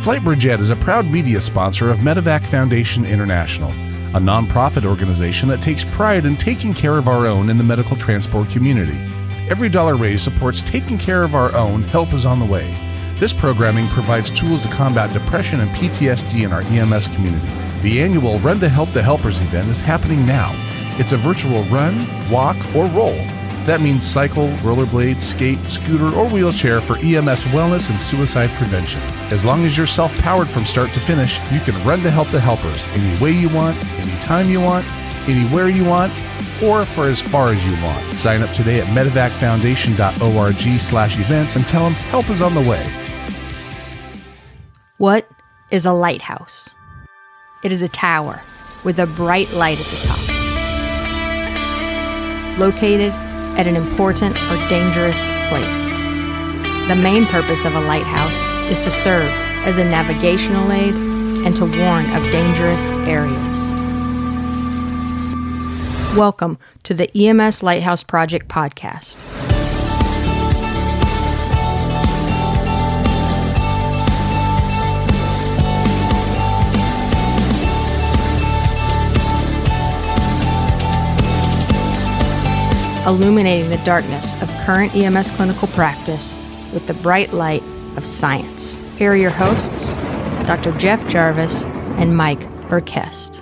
Flightbridge Ed is a proud media sponsor of Medevac Foundation International, a nonprofit organization that takes pride in taking care of our own in the medical transport community. Every dollar raised supports taking care of our own. Help is on the way. This programming provides tools to combat depression and PTSD in our EMS community. The annual Run to Help the Helpers event is happening now. It's a virtual run, walk, or roll. That means cycle, rollerblade, skate, scooter, or wheelchair for EMS wellness and suicide prevention. As long as you're self-powered from start to finish, you can run to help the helpers any way you want, anytime you want, anywhere you want, or for as far as you want. Sign up today at medevacfoundation.org/events and tell them help is on the way. What is a lighthouse? It is a tower with a bright light at the top. Located at an important or dangerous place. The main purpose of a lighthouse is to serve as a navigational aid and to warn of dangerous areas. Welcome to the EMS Lighthouse Project podcast. Illuminating the darkness of current EMS clinical practice with the bright light of science. Here are your hosts, Dr. Jeff Jarvis and Mike Verkest.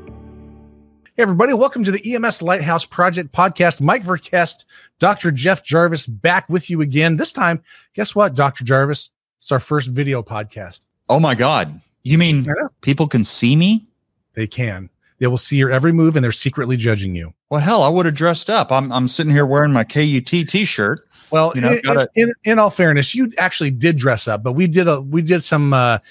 Hey everybody, welcome to the EMS Lighthouse Project podcast. Mike Verkest, Dr. Jeff Jarvis back with you again. This time, guess what, Dr. Jarvis? It's our first video podcast. Oh my God. You mean people can see me? They can. They will see your every move and they're secretly judging you. Well, hell, I would have dressed up. I'm sitting here wearing my KUT t-shirt. Well, in all fairness, you actually did dress up, but we did some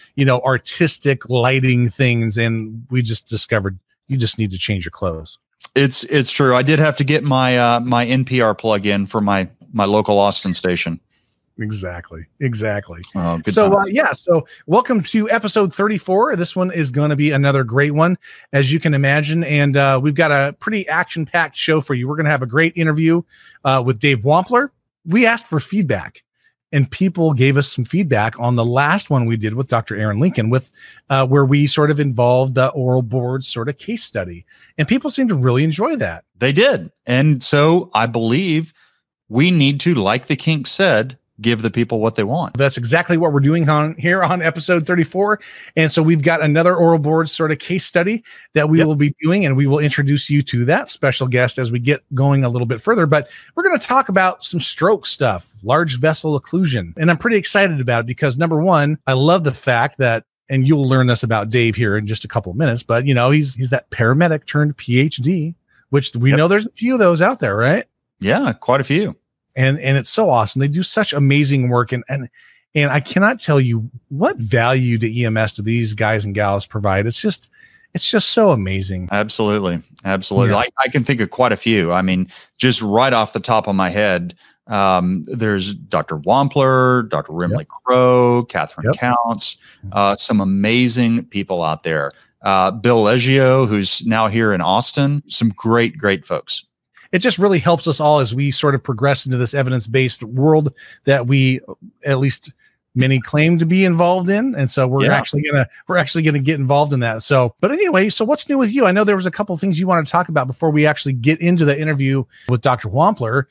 artistic lighting things, and we just discovered you just need to change your clothes. It's true. I did have to get my my NPR plug-in for my local Austin station. Exactly. Oh, good So, time. So welcome to episode 34. This one is going to be another great one, as you can imagine. And we've got a pretty action-packed show for you. We're going to have a great interview with Dave Wampler. We asked for feedback, and people gave us some feedback on the last one we did with Dr. Aaron Lincoln, with where we sort of involved the oral board sort of case study. And people seem to really enjoy that. They did. And so I believe we need to, like the Kink said, give the people what they want. That's exactly what we're doing here on episode 34. And so we've got another oral board sort of case study that we will be doing, and we will introduce you to that special guest as we get going a little bit further. But we're going to talk about some stroke stuff, large vessel occlusion. And I'm pretty excited about it because, number one, I love the fact that, and you'll learn this about Dave here in just a couple of minutes, but he's that paramedic turned PhD, which we know there's a few of those out there, right? Yeah, quite a few. And it's so awesome. They do such amazing work. And I cannot tell you what value to EMS do these guys and gals provide. It's just so amazing. Absolutely. Yeah. I can think of quite a few. I mean, just right off the top of my head, there's Dr. Wampler, Dr. Rimley Crow, Catherine Counts, some amazing people out there. Bill Leggio, who's now here in Austin, some great folks. It just really helps us all as we sort of progress into this evidence-based world that we, at least many, claim to be involved in. And so we're actually gonna get involved in that. So, but anyway, so what's new with you? I know there was a couple of things you wanted to talk about before we actually get into the interview with Dr. Wampler.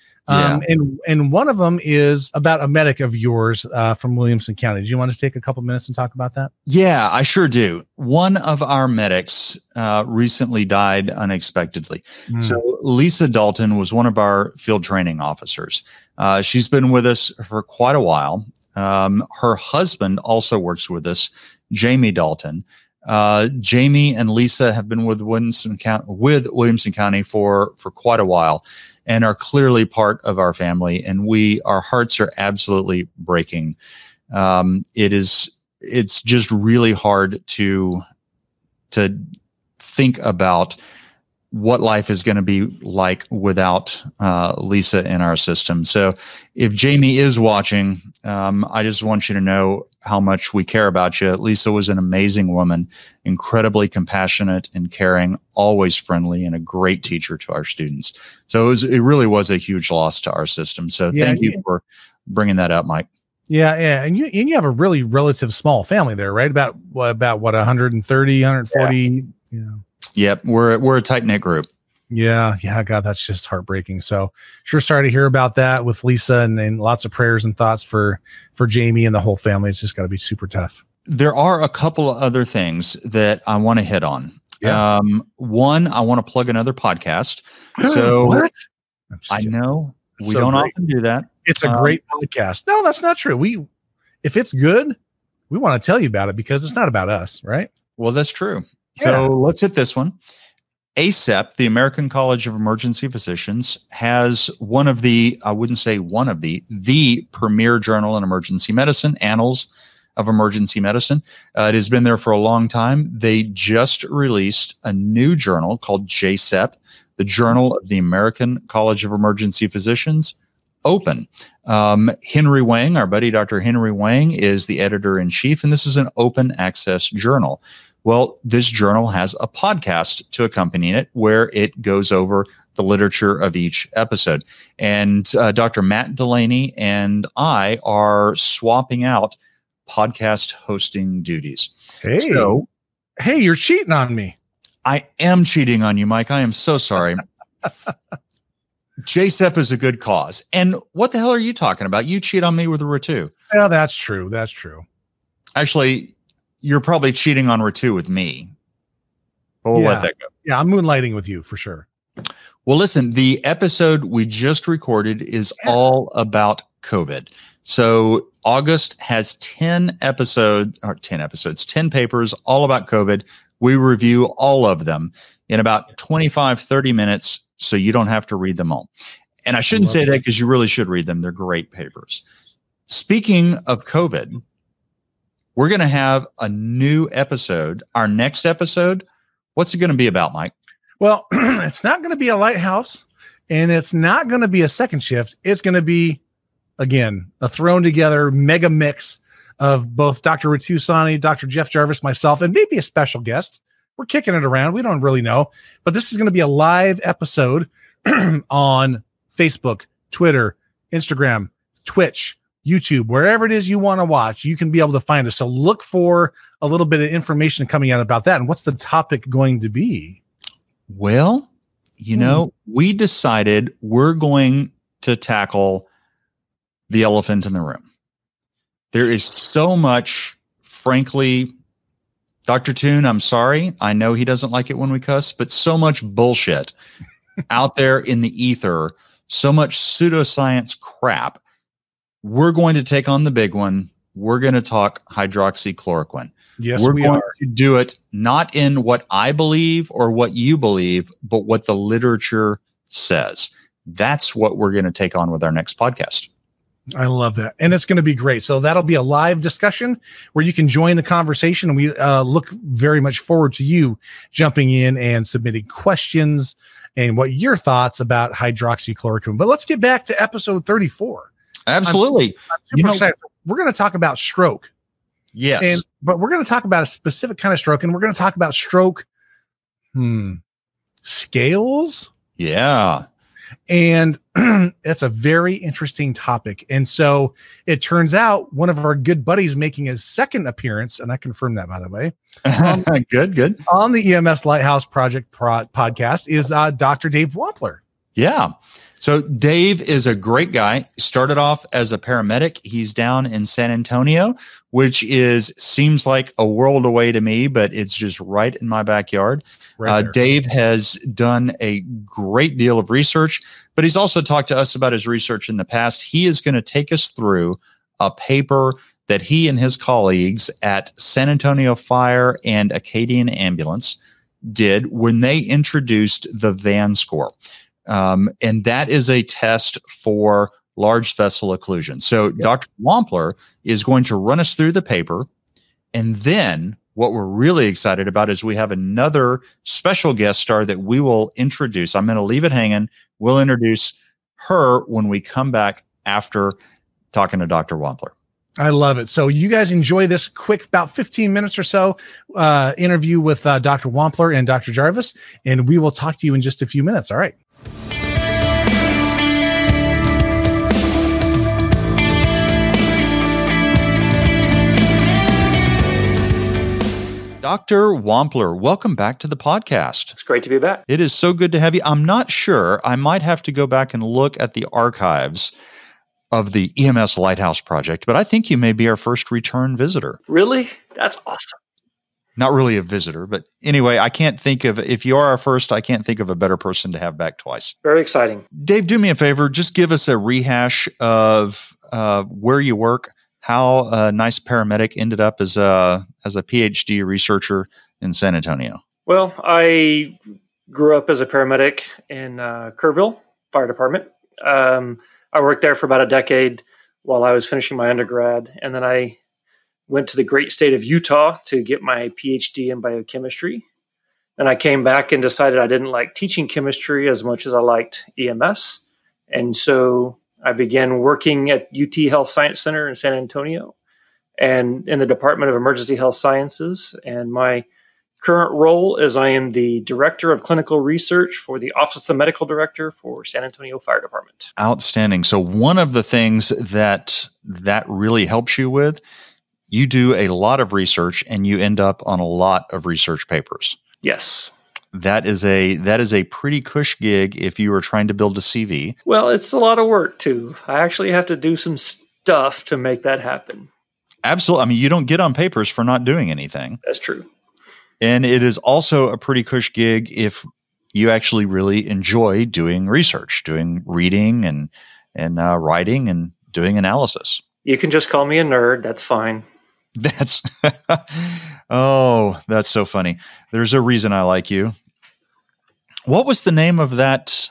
And one of them is about a medic of yours from Williamson County. Do you want to take a couple minutes and talk about that? Yeah, I sure do. One of our medics recently died unexpectedly. So Lisa Dalton was one of our field training officers. She's been with us for quite a while. Her husband also works with us, Jamie Dalton. Jamie and Lisa have been with Williamson County for quite a while, and are clearly part of our family. And our hearts are absolutely breaking. It's just really hard to think about what life is going to be like without Lisa in our system. So if Jamie is watching, I just want you to know how much we care about you. Lisa was an amazing woman, incredibly compassionate and caring, always friendly, and a great teacher to our students. So it really was a huge loss to our system. So thank you for bringing that up, Mike. Yeah. And you have a really relative small family there, right? About what, 130, 140, Yeah. Yep. We're a tight knit group. Yeah. God, that's just heartbreaking. So sure. Sorry to hear about that with Lisa, and lots of prayers and thoughts for Jamie and the whole family. It's just got to be super tough. There are a couple of other things that I want to hit on. Yeah. One, I want to plug another podcast. So what? I know we don't often do that. It's a great podcast. No, that's not true. If it's good, we want to tell you about it because it's not about us, right? Well, that's true. Yeah. So let's hit this one. ACEP, the American College of Emergency Physicians, has the premier journal in emergency medicine, Annals of Emergency Medicine. It has been there for a long time. They just released a new journal called JCEP, the Journal of the American College of Emergency Physicians, Open. Henry Wang, our buddy Dr. Henry Wang, is the editor-in-chief, and this is an open access journal. Well, this journal has a podcast to accompany it where it goes over the literature of each episode. And Dr. Matt Delaney and I are swapping out podcast hosting duties. Hey, you're cheating on me. I am cheating on you, Mike. I am so sorry. JCEP is a good cause. And what the hell are you talking about? You cheat on me with Ritu. Yeah, that's true. That's true. Actually, you're probably cheating on Ritu with me. But we'll let that go. Yeah, I'm moonlighting with you for sure. Well, listen, the episode we just recorded is all about COVID. So August has 10 papers all about COVID. We review all of them in about 25, 30 minutes, so you don't have to read them all. And I shouldn't say that because you really should read them. They're great papers. Speaking of COVID, we're going to have a new episode. Our next episode, what's it going to be about, Mike? Well, it's not going to be a lighthouse, and it's not going to be a second shift. It's going to be, again, a thrown together mega mix of both Dr. Ritu Sani, Dr. Jeff Jarvis, myself, and maybe a special guest. We're kicking it around. We don't really know, but this is going to be a live episode on Facebook, Twitter, Instagram, Twitch, YouTube, wherever it is you want to watch, you can be able to find us. So look for a little bit of information coming out about that. And what's the topic going to be? Well, we decided we're going to tackle the elephant in the room. There is so much, frankly, Dr. Toon, I'm sorry. I know he doesn't like it when we cuss, but so much bullshit out there in the ether, so much pseudoscience crap. We're going to take on the big one. We're going to talk hydroxychloroquine. Yes, we're going to do it not in what I believe or what you believe, but what the literature says. That's what we're going to take on with our next podcast. I love that. And it's going to be great. So that'll be a live discussion where you can join the conversation. And we look very much forward to you jumping in and submitting questions and what your thoughts about hydroxychloroquine. But let's get back to episode 34. Absolutely. I'm super excited. We're going to talk about stroke. Yes. But we're going to talk about a specific kind of stroke, and we're going to talk about stroke scales. Yeah. And it's a very interesting topic. And so it turns out one of our good buddies making his second appearance, and I confirm that, by the way. Good. On the EMS Lighthouse Project podcast is Dr. Dave Wampler. Yeah. So Dave is a great guy. Started off as a paramedic. He's down in San Antonio, which seems like a world away to me, but it's just right in my backyard. Dave has done a great deal of research, but he's also talked to us about his research in the past. He is going to take us through a paper that he and his colleagues at San Antonio Fire and Acadian Ambulance did when they introduced the VAN score. And that is a test for large vessel occlusion. So Dr. Wampler is going to run us through the paper. And then what we're really excited about is we have another special guest star that we will introduce. I'm going to leave it hanging. We'll introduce her when we come back after talking to Dr. Wampler. I love it. So you guys enjoy this quick, about 15 minutes or so interview with Dr. Wampler and Dr. Jarvis, and we will talk to you in just a few minutes. All right. Dr. Wampler, welcome back to the podcast. It's great to be back. It is so good to have you. I'm not sure. I might have to go back and look at the archives of the EMS Lighthouse Project, but I think you may be our first return visitor. Really? That's awesome. Not really a visitor, but anyway, I can't think of, if you are our first, I can't think of a better person to have back twice. Very exciting. Dave, do me a favor. Just give us a rehash of where you work, how a nice paramedic ended up as a PhD researcher in San Antonio. Well, I grew up as a paramedic in Kerrville Fire Department. I worked there for about a decade while I was finishing my undergrad, and then I went to the great state of Utah to get my PhD in biochemistry. And I came back and decided I didn't like teaching chemistry as much as I liked EMS. And so I began working at UT Health Science Center in San Antonio and in the Department of Emergency Health Sciences. And my current role is I am the Director of Clinical Research for the Office of the Medical Director for San Antonio Fire Department. Outstanding. So one of the things that really helps you with, you do a lot of research and you end up on a lot of research papers. Yes. That is a pretty cush gig if you were trying to build a CV. Well, it's a lot of work too. I actually have to do some stuff to make that happen. Absolutely. I mean, you don't get on papers for not doing anything. That's true. And it is also a pretty cush gig if you actually really enjoy doing research, doing reading and writing and doing analysis. You can just call me a nerd. That's fine. That's that's so funny. There's a reason I like you. What was the name of that?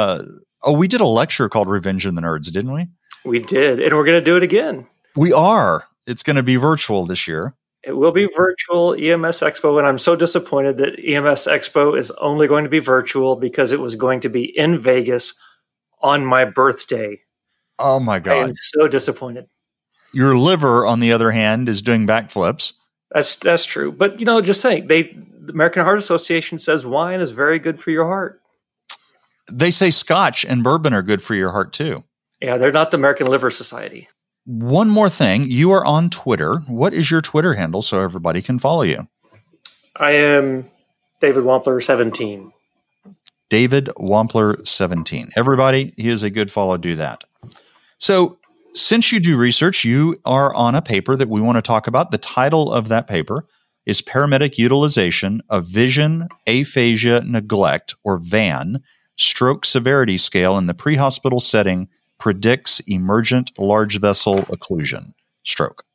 We did a lecture called Revenge of the Nerds, didn't we? We did, and we're going to do it again. We are. It's going to be virtual this year. It will be virtual EMS Expo, and I'm so disappointed that EMS Expo is only going to be virtual because it was going to be in Vegas on my birthday. Oh my God. I am so disappointed. Your liver, on the other hand, is doing backflips. That's true. But, just think, the American Heart Association says wine is very good for your heart. They say scotch and bourbon are good for your heart, too. Yeah, they're not the American Liver Society. One more thing. You are on Twitter. What is your Twitter handle so everybody can follow you? I am David Wampler 17. David Wampler 17. Everybody, he is a good follow. Do that. So, since you do research, you are on a paper that we want to talk about. The title of that paper is Paramedic Utilization of Vision Aphasia Neglect, or VAN, Stroke Severity Scale in the Pre-Hospital Setting Predicts Emergent Large Vessel Occlusion, Stroke.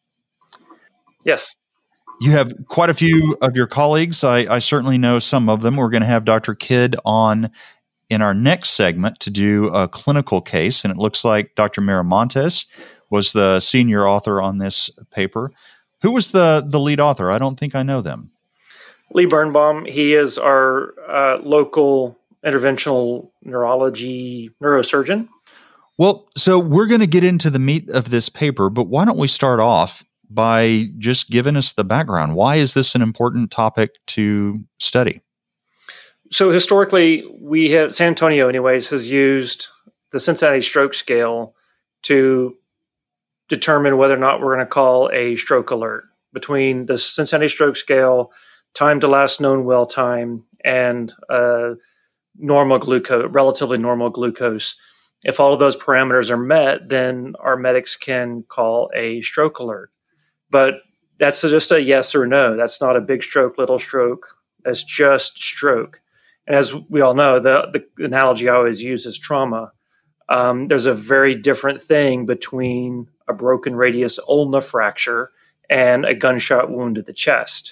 Yes. You have quite a few of your colleagues. I certainly know some of them. We're going to have Dr. Kidd on in our next segment to do a clinical case, and it looks like Dr. Miramontes was the senior author on this paper. Who was the lead author? I don't think I know them. Lee Birnbaum. He is our local interventional neurology neurosurgeon. Well, so we're going to get into the meat of this paper, but why don't we start off by just giving us the background? Why is this an important topic to study? So historically, San Antonio anyways, has used the Cincinnati Stroke Scale to determine whether or not we're going to call a stroke alert. Between the Cincinnati Stroke Scale, time to last known well time, and normal glucose, relatively normal glucose. If all of those parameters are met, then our medics can call a stroke alert. But that's just a yes or no. That's not a big stroke, little stroke. That's just stroke. And as we all know, the analogy I always use is trauma. There's a very different thing between a broken radius ulna fracture and a gunshot wound to the chest.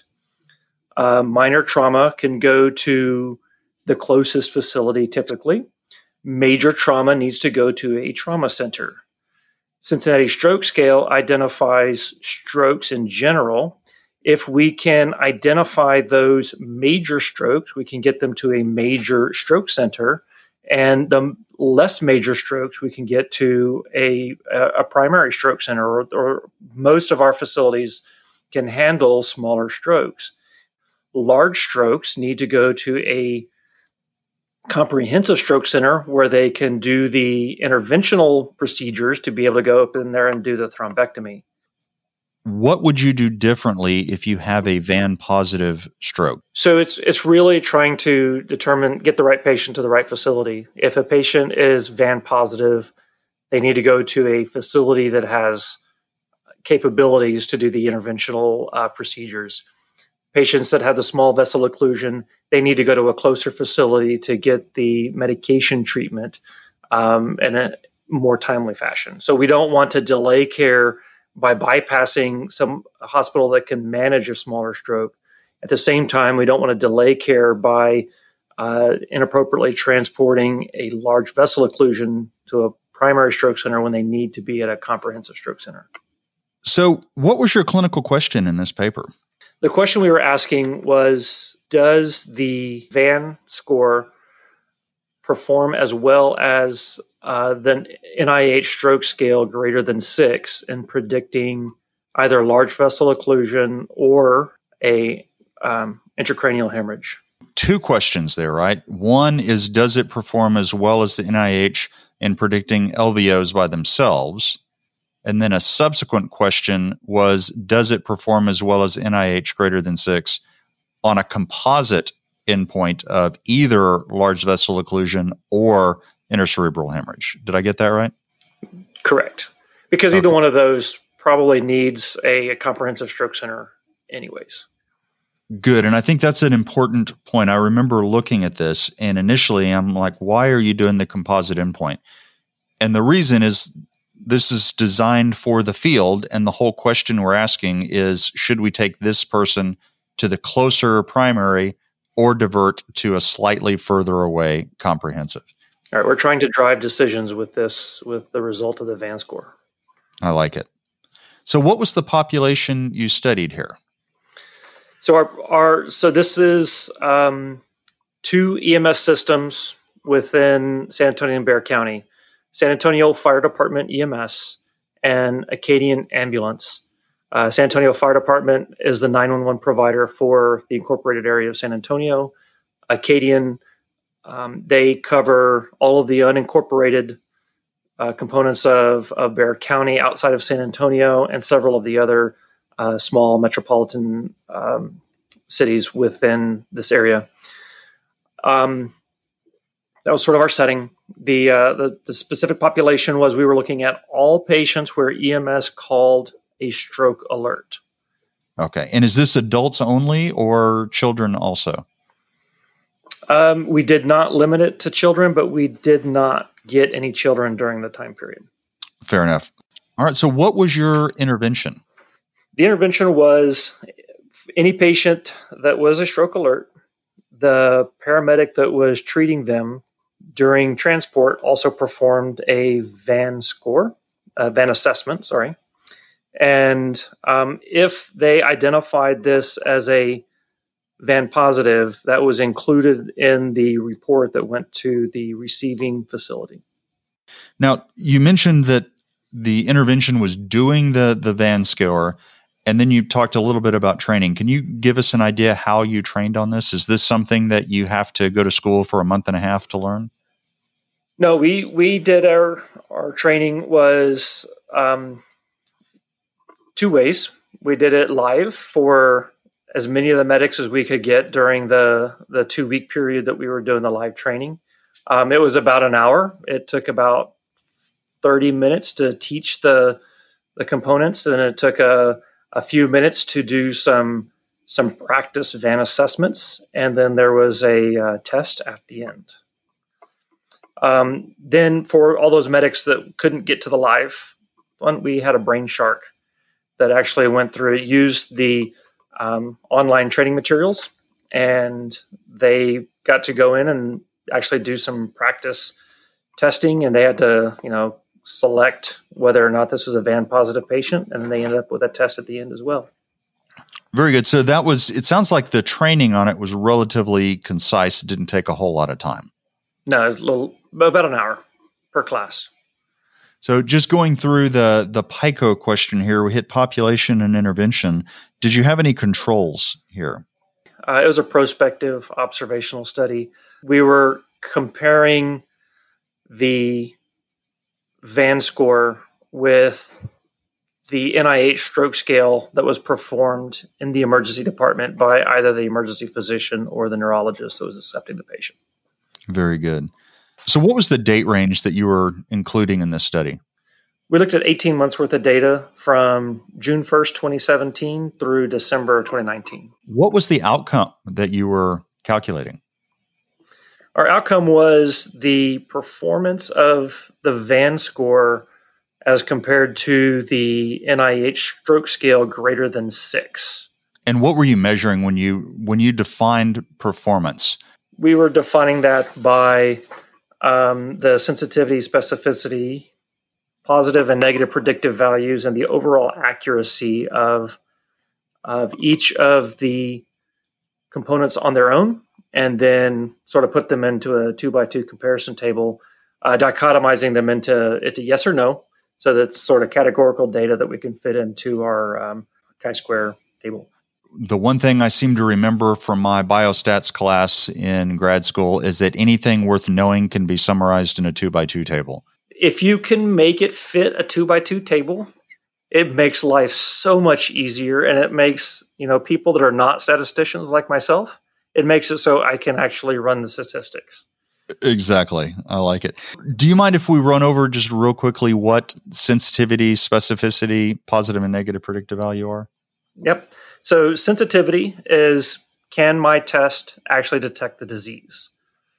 Minor trauma can go to the closest facility typically. Major trauma needs to go to a trauma center. Cincinnati Stroke Scale identifies strokes in general. If we can identify those major strokes, we can get them to a major stroke center, and the less major strokes, we can get to a primary stroke center, or most of our facilities can handle smaller strokes. Large strokes need to go to a comprehensive stroke center where they can do the interventional procedures to be able to go up in there and do the thrombectomy. What would you do differently if you have a VAN positive stroke? So it's really trying to get the right patient to the right facility. If a patient is VAN positive, they need to go to a facility that has capabilities to do the interventional procedures. Patients that have the small vessel occlusion, they need to go to a closer facility to get the medication treatment in a more timely fashion. So we don't want to delay care by bypassing some hospital that can manage a smaller stroke. At the same time, we don't want to delay care by inappropriately transporting a large vessel occlusion to a primary stroke center when they need to be at a comprehensive stroke center. So what was your clinical question in this paper? The question we were asking was, does the VAN score perform as well as the NIH stroke scale greater than 6 in predicting either large vessel occlusion or a intracranial hemorrhage? Two questions there, right? One is, does it perform as well as the NIH in predicting LVOs by themselves? And then a subsequent question was, does it perform as well as NIH greater than 6 on a composite endpoint of either large vessel occlusion or intercerebral hemorrhage? Did I get that right? Correct. Because either one of those probably needs a comprehensive stroke center anyways. Good. And I think that's an important point. I remember looking at this, and initially I'm like, why are you doing the composite endpoint? And the reason is this is designed for the field, and the whole question we're asking is, should we take this person to the closer primary or divert to a slightly further away comprehensive? All right, we're trying to drive decisions with this, with the result of the VAN score. I like it. So what was the population you studied here? So so this is 2 EMS systems within San Antonio and Bexar County: San Antonio Fire Department EMS and Acadian Ambulance. San Antonio Fire Department is the 911 provider for the incorporated area of San Antonio. Acadian, they cover all of the unincorporated components of Bexar County outside of San Antonio and several of the other small metropolitan cities within this area. That was sort of our setting. The specific population was, we were looking at all patients where EMS called a stroke alert. Okay. And is this adults only or children also? We did not limit it to children, but we did not get any children during the time period. Fair enough. All right. So what was your intervention? The intervention was any patient that was a stroke alert, the paramedic that was treating them during transport also performed a VAN assessment, sorry. And if they identified this as a VAN positive, that was included in the report that went to the receiving facility. Now, you mentioned that the intervention was doing the VAN score, and then you talked a little bit about training. Can you give us an idea how you trained on this? Is this something that you have to go to school for a month and a half to learn? No, we did our training was 2 ways. We did it live for as many of the medics as we could get during the 2-week period that we were doing the live training. It was about an hour. It took about 30 minutes to teach the components, and it took a few minutes to do some practice VAN assessments, and then there was a test at the end. Then for all those medics that couldn't get to the live one, we had a brain shark that actually went through, used the online training materials, and they got to go in and actually do some practice testing, and they had to, select whether or not this was a VAN positive patient, and then they ended up with a test at the end as well. Very good. So it sounds like the training on it was relatively concise. It didn't take a whole lot of time. No, it was about an hour per class. So just going through the PICO question here, we hit population and intervention. Did you have any controls here? It was a prospective observational study. We were comparing the VAN score with the NIH stroke scale that was performed in the emergency department by either the emergency physician or the neurologist that was accepting the patient. Very good. So what was the date range that you were including in this study? We looked at 18 months worth of data from June 1st, 2017 through December of 2019. What was the outcome that you were calculating? Our outcome was the performance of the VAN score as compared to the NIH stroke scale greater than 6. And what were you measuring when you defined performance? We were defining that by the sensitivity, specificity, positive and negative predictive values, and the overall accuracy of each of the components on their own, and then sort of put them into a 2x2 comparison table, dichotomizing them into yes or no. So that's sort of categorical data that we can fit into our chi-square table. The one thing I seem to remember from my biostats class in grad school is that anything worth knowing can be summarized in a 2x2 table. If you can make it fit a 2x2 table, it makes life so much easier, and it makes, people that are not statisticians like myself, it makes it so I can actually run the statistics. Exactly. I like it. Do you mind if we run over just real quickly what sensitivity, specificity, positive and negative predictive value are? Yep. So sensitivity is, can my test actually detect the disease?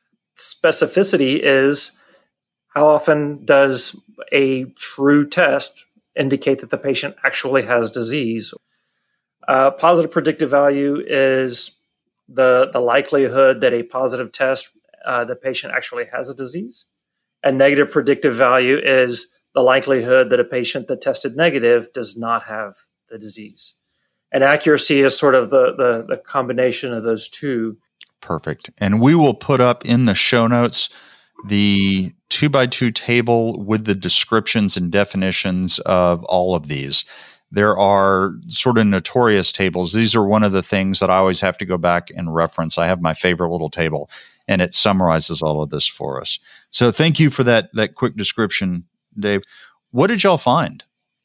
Specificity is, how often does a true test indicate that the patient actually has disease? Positive predictive value is the likelihood that a positive test, the patient actually has a disease. And negative predictive value is the likelihood that a patient that tested negative does not have the disease. And accuracy is sort of the combination of those two. Perfect. And we will put up in the show notes the 2x2 table with the descriptions and definitions of all of these. There are sort of notorious tables. These are one of the things that I always have to go back and reference. I have my favorite little table, and it summarizes all of this for us. So thank you for that quick description, Dave. What did y'all find?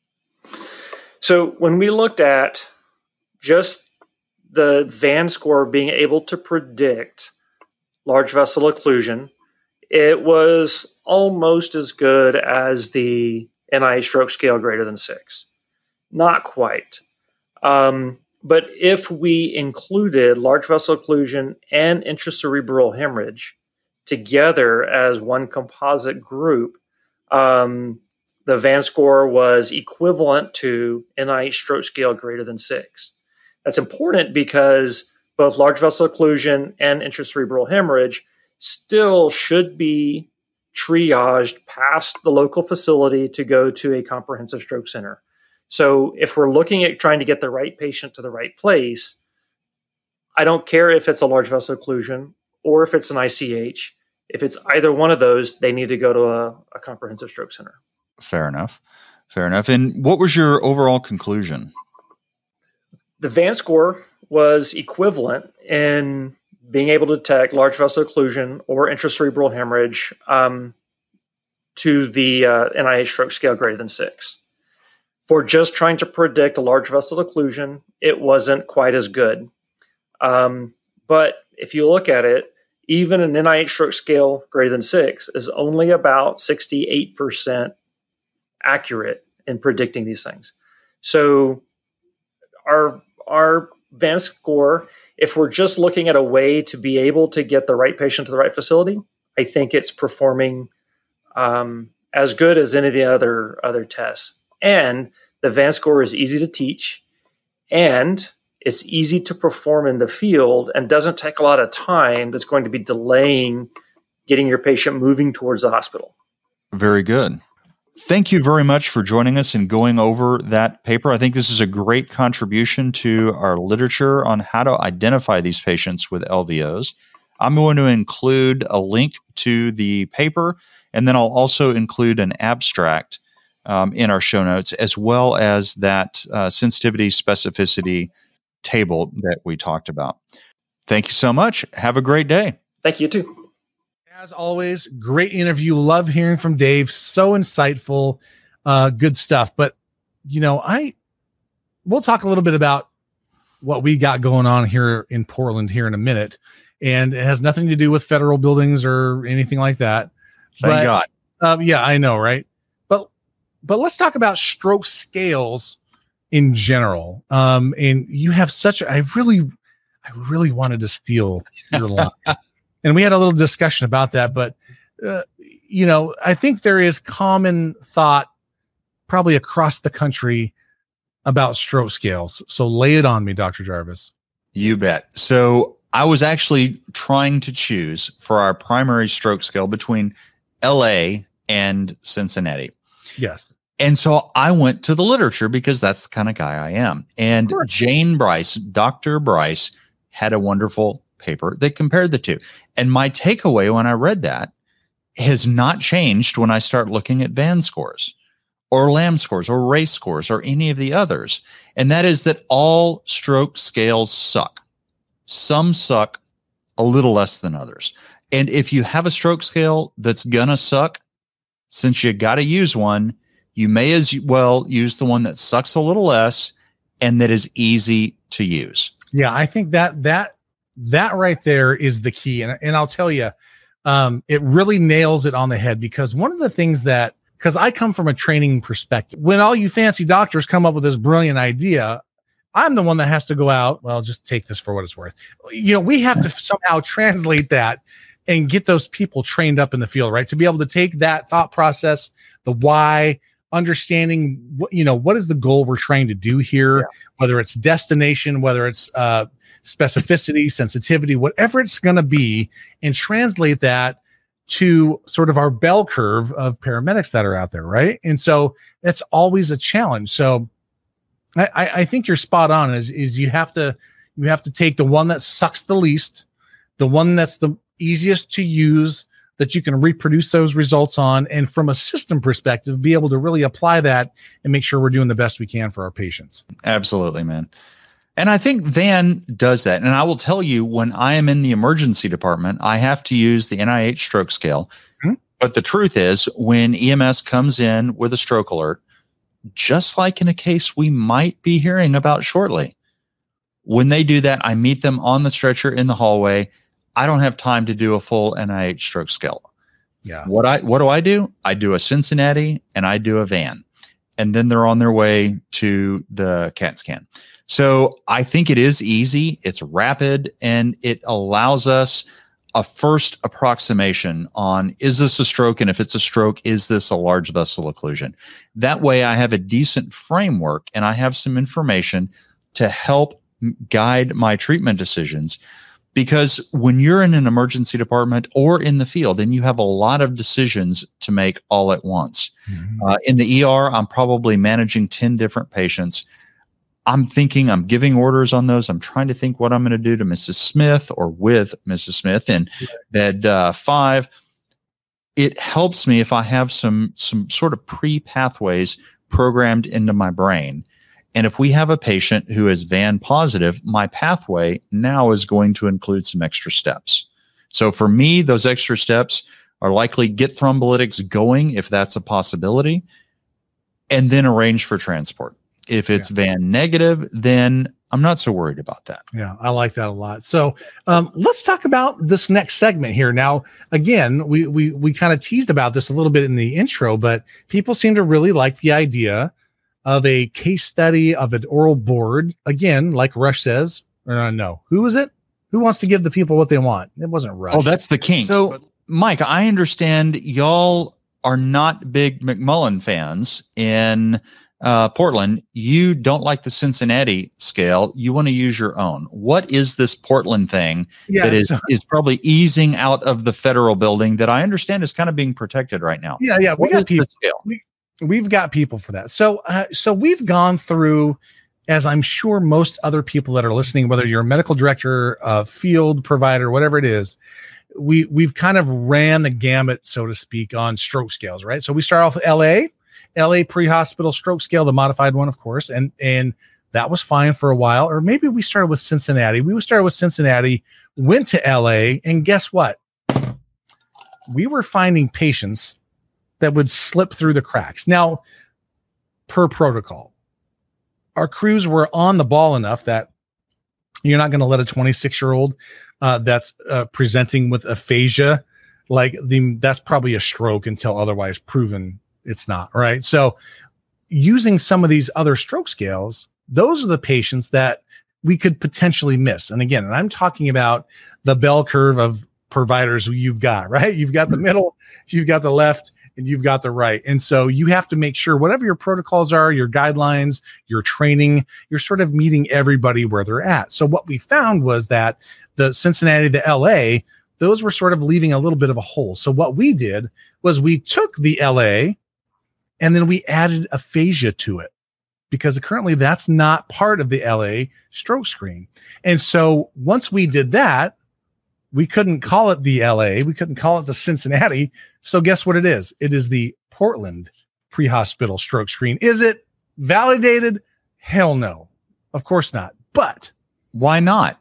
So when we looked at just the VAN score being able to predict large vessel occlusion, it was almost as good as the NIH stroke scale greater than 6. Not quite. But if we included large vessel occlusion and intracerebral hemorrhage together as one composite group, the VAN score was equivalent to NIH stroke scale greater than 6. That's important because both large vessel occlusion and intracerebral hemorrhage still should be triaged past the local facility to go to a comprehensive stroke center. So if we're looking at trying to get the right patient to the right place, I don't care if it's a large vessel occlusion or if it's an ICH. If it's either one of those, they need to go to a comprehensive stroke center. Fair enough. And what was your overall conclusion? The VAN score was equivalent in being able to detect large vessel occlusion or intracerebral hemorrhage to the NIH stroke scale greater than 6. For just trying to predict a large vessel occlusion, it wasn't quite as good. But if you look at it, even an NIH stroke scale greater than 6 is only about 68% accurate in predicting these things. So our VAN score, if we're just looking at a way to be able to get the right patient to the right facility, I think it's performing as good as any of the other tests. And the VAN score is easy to teach, and it's easy to perform in the field and doesn't take a lot of time that's going to be delaying getting your patient moving towards the hospital. Very good. Thank you very much for joining us and going over that paper. I think this is a great contribution to our literature on how to identify these patients with LVOs. I'm going to include a link to the paper, and then I'll also include an abstract in our show notes, as well as that sensitivity specificity table that we talked about. Thank you so much. Have a great day. Thank you too. As always, great interview. Love hearing from Dave. So insightful, good stuff. But we'll talk a little bit about what we got going on here in Portland here in a minute. And it has nothing to do with federal buildings or anything like that. Thank God. Yeah, I know. Right. But let's talk about stroke scales in general. And you have I really wanted to steal your line. And we had a little discussion about that, but I think there is common thought probably across the country about stroke scales. So lay it on me, Dr. Jarvis. You bet. So I was actually trying to choose for our primary stroke scale between LA and Cincinnati. Yes. And so I went to the literature because that's the kind of guy I am. And Jane Bryce, Dr. Bryce, had a wonderful paper that compared the two. And my takeaway when I read that has not changed when I start looking at VAN scores or LAM scores or RACE scores or any of the others. And that is that all stroke scales suck. Some suck a little less than others. And if you have a stroke scale that's gonna suck, since you got to use one, you may as well use the one that sucks a little less and that is easy to use. Yeah, I think that right there is the key. And I'll tell you, it really nails it on the head, because one of the things because I come from a training perspective, when all you fancy doctors come up with this brilliant idea, I'm the one that has to go out. Well, just take this for what it's worth. We have to somehow translate that and get those people trained up in the field, right? To be able to take that thought process, the why, understanding what is the goal we're trying to do here, whether it's destination, whether it's specificity, sensitivity, whatever it's going to be, and translate that to sort of our bell curve of paramedics that are out there, right? And so that's always a challenge. So I think you're spot on. Is you have to take the one that sucks the least, the one that's the easiest to use, that you can reproduce those results on, and from a system perspective, be able to really apply that and make sure we're doing the best we can for our patients. Absolutely, man. And I think VAN does that. And I will tell you, when I am in the emergency department, I have to use the NIH stroke scale. Mm-hmm. But the truth is, when EMS comes in with a stroke alert, just like in a case we might be hearing about shortly, when they do that, I meet them on the stretcher in the hallway. I don't have time to do a full NIH stroke scale. Yeah. What do? I do a Cincinnati and I do a VAN, and then they're on their way to the CAT scan. So I think it is easy, it's rapid, and it allows us a first approximation on, is this a stroke? And if it's a stroke, is this a large vessel occlusion? That way I have a decent framework and I have some information to help guide my treatment decisions. Because when you're in an emergency department or in the field and you have a lot of decisions to make all at once, in the ER, I'm probably managing 10 different patients. I'm giving orders on those. I'm trying to think what I'm going to do to Mrs. Smith or with Mrs. Smith in bed 5. It helps me if I have some sort of pre-pathways programmed into my brain. And if we have a patient who is VAN positive, my pathway now is going to include some extra steps. So for me, those extra steps are likely get thrombolytics going if that's a possibility, and then arrange for transport. If it's VAN negative, then I'm not so worried about that. Yeah, I like that a lot. So let's talk about this next segment here. Now, again, we kind of teased about this a little bit in the intro, but people seem to really like the idea of a case study of an oral board. Again, like Rush says, no, who is it? Who wants to give the people what they want? It wasn't Rush. Oh, that's the Kinks. So, Mike, I understand y'all are not big McMullen fans in Portland. You don't like the Cincinnati scale. You want to use your own. What is this Portland thing that is probably easing out of the federal building that I understand is kind of being protected right now? Yeah. We got people. We've got people for that. So we've gone through, as I'm sure most other people that are listening, whether you're a medical director, a field provider, whatever it is, we've kind of ran the gamut, so to speak, on stroke scales, right? So we start off with LA pre-hospital stroke scale, the modified one, of course, and that was fine for a while. Or maybe we started with Cincinnati. We started with Cincinnati, went to LA, and guess what? We were finding patients that would slip through the cracks. Now, per protocol, our crews were on the ball enough that you're not going to let a 26-year-old that's presenting with aphasia, that's probably a stroke until otherwise proven it's not, right? So using some of these other stroke scales, those are the patients that we could potentially miss. And again, I'm talking about the bell curve of providers you've got, right? You've got the middle, you've got the left, and you've got the right. And so you have to make sure whatever your protocols are, your guidelines, your training, you're sort of meeting everybody where they're at. So what we found was that the Cincinnati, the LA, those were sort of leaving a little bit of a hole. So what we did was we took the LA and then we added aphasia to it, because currently that's not part of the LA stroke screen. And so once we did that, we couldn't call it the LA, we couldn't call it the Cincinnati. So guess what it is? It is the Portland pre-hospital stroke screen. Is it validated? Hell no. Of course not. But why not?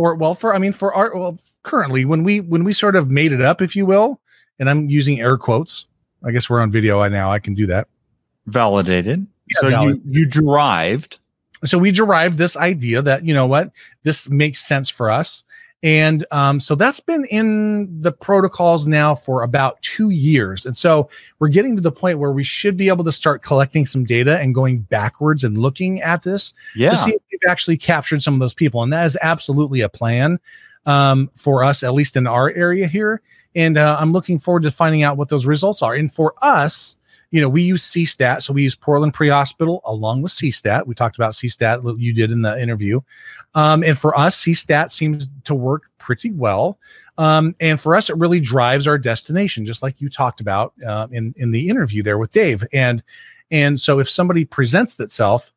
Currently when we sort of made it up, if you will, and I'm using air quotes, I guess we're on video now, I can do that. Validated. Yeah, so valid. you derived. So we derived this idea that, you know what, this makes sense for us. And so that's been in the protocols now for about 2 years. And so we're getting to the point where we should be able to start collecting some data and going backwards and looking at this to see if we've actually captured some of those people. And that is absolutely a plan for us, at least in our area here. And I'm looking forward to finding out what those results are. And for us, you know, we use CSTAT. So we use Portland Pre-Hospital along with CSTAT. We talked about CSTAT, you did in the interview. And for us, CSTAT seems to work pretty well. And for us, it really drives our destination, just like you talked about in the interview there with Dave. And so if somebody presents itself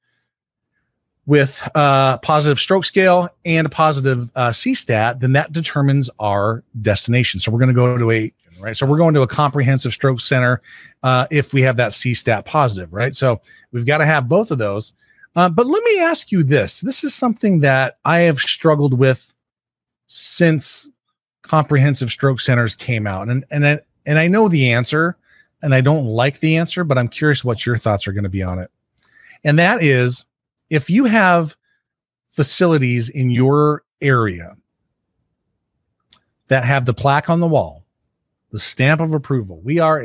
with a positive stroke scale and a positive CSTAT, then that determines our destination. So we're going to go to right? So we're going to a comprehensive stroke center if we have that CSTAT positive, right? So we've got to have both of those. But let me ask you this. This is something that I have struggled with since comprehensive stroke centers came out. And I know the answer, and I don't like the answer, but I'm curious what your thoughts are going to be on it. And that is, if you have facilities in your area that have the plaque on the wall, the stamp of approval, we are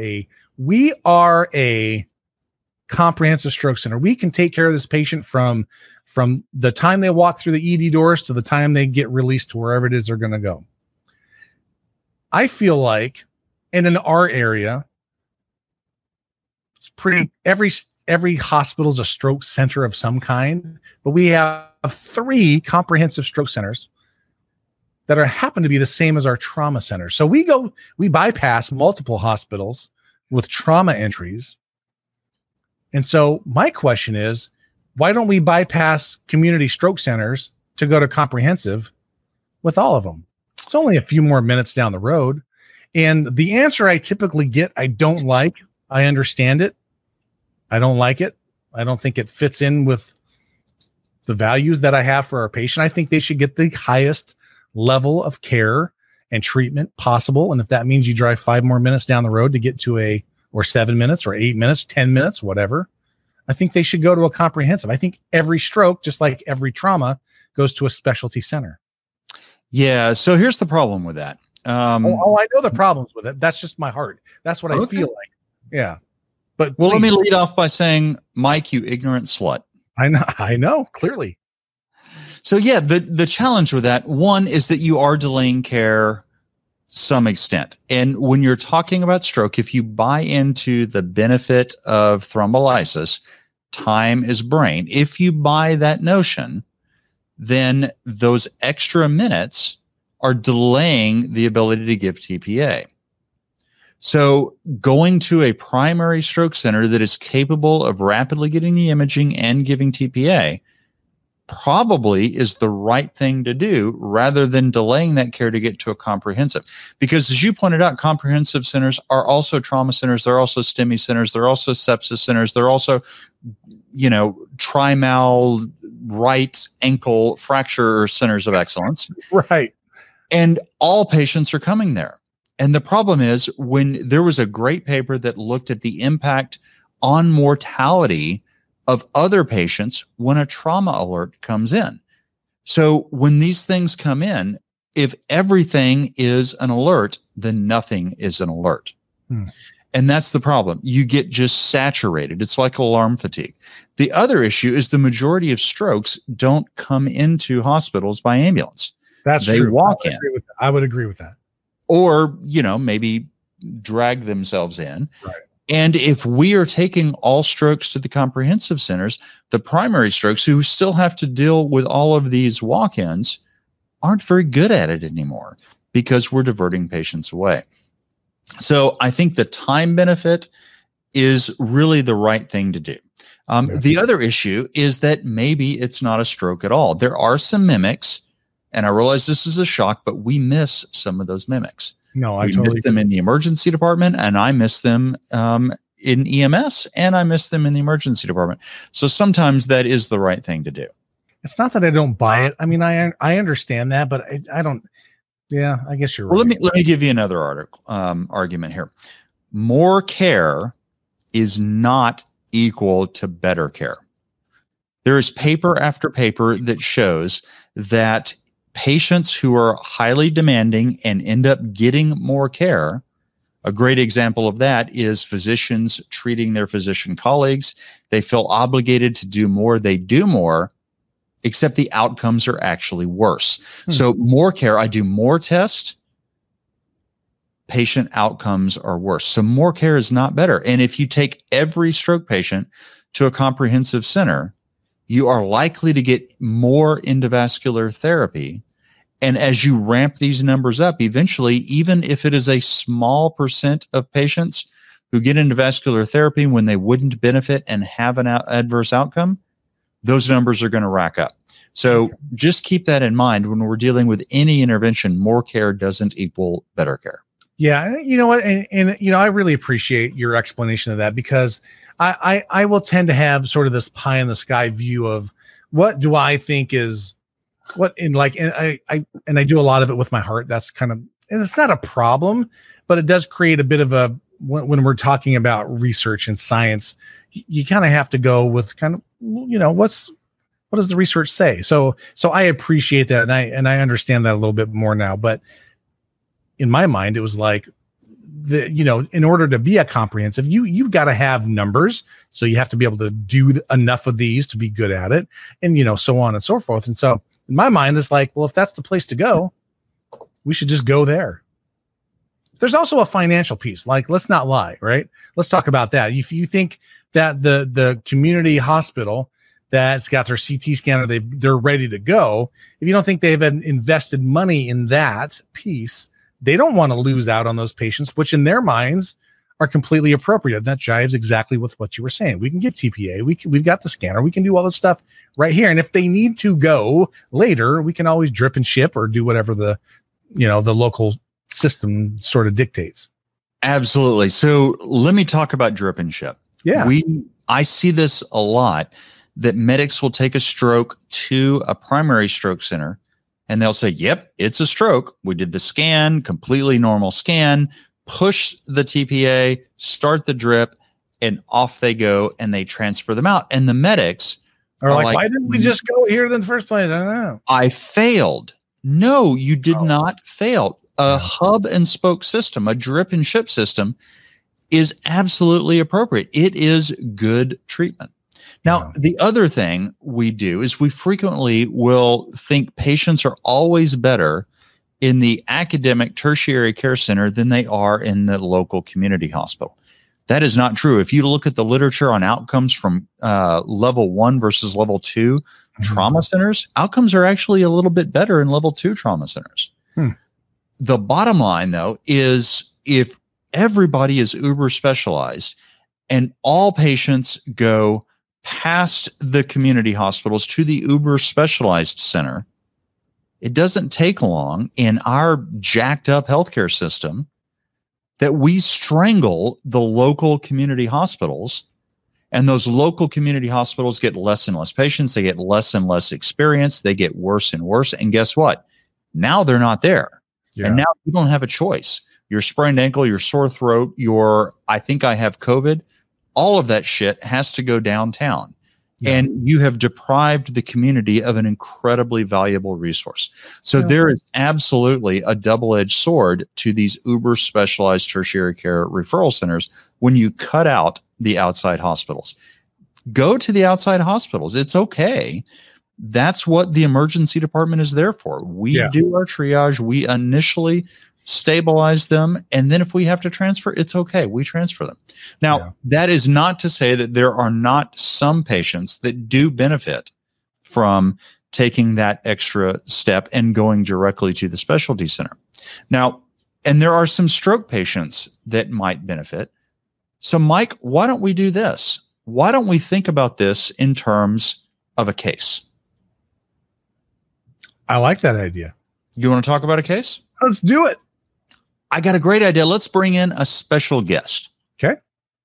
a comprehensive stroke center. We can take care of this patient from the time they walk through the ED doors to the time they get released to wherever it is they're going to go. I feel like, and in our area, it's pretty, every hospital is a stroke center of some kind, but we have 3 comprehensive stroke centers that happen to be the same as our trauma center. So we bypass multiple hospitals with trauma entries. And so my question is, why don't we bypass community stroke centers to go to comprehensive with all of them? It's only a few more minutes down the road. And the answer I typically get, I don't like. I understand it. I don't like it. I don't think it fits in with the values that I have for our patient. I think they should get the highest level of care and treatment possible. And if that means you drive 5 more minutes down the road to get to or 7 minutes or 8 minutes, 10 minutes, whatever, I think they should go to a comprehensive. I think every stroke, just like every trauma, goes to a specialty center. Yeah. So here's the problem with that. I know the problems with it. That's just my heart. That's what I feel like. Yeah. But let me lead off by saying, Mike, you ignorant slut. I know, clearly. So yeah, the challenge with that, one, is that you are delaying care some extent. And when you're talking about stroke, if you buy into the benefit of thrombolysis, time is brain. If you buy that notion, then those extra minutes are delaying the ability to give TPA. So going to a primary stroke center that is capable of rapidly getting the imaging and giving TPA probably is the right thing to do rather than delaying that care to get to a comprehensive. Because as you pointed out, comprehensive centers are also trauma centers. They're also STEMI centers. They're also sepsis centers. They're also, trimal right ankle fracture centers of excellence. Right. And all patients are coming there. And the problem is, when there was a great paper that looked at the impact on mortality of other patients when a trauma alert comes in. So when these things come in, if everything is an alert, then nothing is an alert. And that's the problem. You get just saturated. It's like alarm fatigue. The other issue is the majority of strokes don't come into hospitals by ambulance. That's they true. walk in. I would agree with that. Or, maybe drag themselves in. Right. And if we are taking all strokes to the comprehensive centers, the primary strokes who still have to deal with all of these walk-ins aren't very good at it anymore because we're diverting patients away. So I think the time benefit is really the right thing to do. The other issue is that maybe it's not a stroke at all. There are some mimics, and I realize this is a shock, but we miss some of those mimics. No, we miss them in the emergency department, and I miss them in EMS, and I miss them in the emergency department. So sometimes that is the right thing to do. It's not that I don't buy it. I mean, I understand that, but I don't. Yeah, I guess you're right. Well, let me give you another argument here. More care is not equal to better care. There is paper after paper that shows that patients who are highly demanding and end up getting more care. A great example of that is physicians treating their physician colleagues. They feel obligated to do more. They do more, except the outcomes are actually worse. So more care, I do more tests, patient outcomes are worse. So more care is not better. And if you take every stroke patient to a comprehensive center, you are likely to get more endovascular therapy. And as you ramp these numbers up, eventually, even if it is a small percent of patients who get endovascular therapy when they wouldn't benefit and have an adverse outcome, those numbers are going to rack up. So just keep that in mind when we're dealing with any intervention. More care doesn't equal better care. Yeah, you know what, and I really appreciate your explanation of that, because I will tend to have sort of this pie in the sky view of what do I think is what in like, and I do a lot of it with my heart. That's kind of, and it's not a problem, but it does create a bit of a, when we're talking about research and science, you kind of have to go with kind of, what does the research say? So I appreciate that. And I understand that a little bit more now, but in my mind, it was like in order to be a comprehensive, you've got to have numbers. So you have to be able to do enough of these to be good at it, and, so on and so forth. And so in my mind, it's like, well, if that's the place to go, we should just go there. There's also a financial piece. Like, let's not lie, right? Let's talk about that. If you think that the community hospital that's got their CT scanner, they're ready to go. If you don't think they've invested money in that piece, they don't want to lose out on those patients, which in their minds are completely appropriate. That jives exactly with what you were saying. We can give TPA. We've got the scanner. We can do all this stuff right here. And if they need to go later, we can always drip and ship or do whatever the local system sort of dictates. Absolutely. So let me talk about drip and ship. Yeah. I see this a lot, that medics will take a stroke to a primary stroke center and they'll say, yep, it's a stroke. We did the scan, completely normal scan, push the TPA, start the drip, and off they go, and they transfer them out. And the medics are like, why didn't we just go here in the first place? I don't know. I failed. No, you did not fail. A hub and spoke system, a drip and ship system, is absolutely appropriate. It is good treatment. Now, the other thing we do is we frequently will think patients are always better in the academic tertiary care center than they are in the local community hospital. That is not true. If you look at the literature on outcomes from level 1 versus level 2 trauma centers, outcomes are actually a little bit better in level 2 trauma centers. The bottom line, though, is if everybody is uber specialized and all patients go past the community hospitals to the uber specialized center, it doesn't take long in our jacked up healthcare system that we strangle the local community hospitals, and those local community hospitals get less and less patients. They get less and less experience. They get worse and worse. And guess what? Now they're not there. Yeah. And now you don't have a choice. Your sprained ankle, your sore throat, I think I have COVID, all of that shit has to go downtown. And you have deprived the community of an incredibly valuable resource. So there is absolutely a double-edged sword to these uber specialized tertiary care referral centers when you cut out the outside hospitals. Go to the outside hospitals. It's okay. That's what the emergency department is there for. We do our triage. We initially stabilize them. And then if we have to transfer, it's okay. We transfer them. Now, that is not to say that there are not some patients that do benefit from taking that extra step and going directly to the specialty center. Now, and there are some stroke patients that might benefit. So, Mike, why don't we do this? Why don't we think about this in terms of a case? I like that idea. You want to talk about a case? Let's do it. I got a great idea. Let's bring in a special guest. Okay.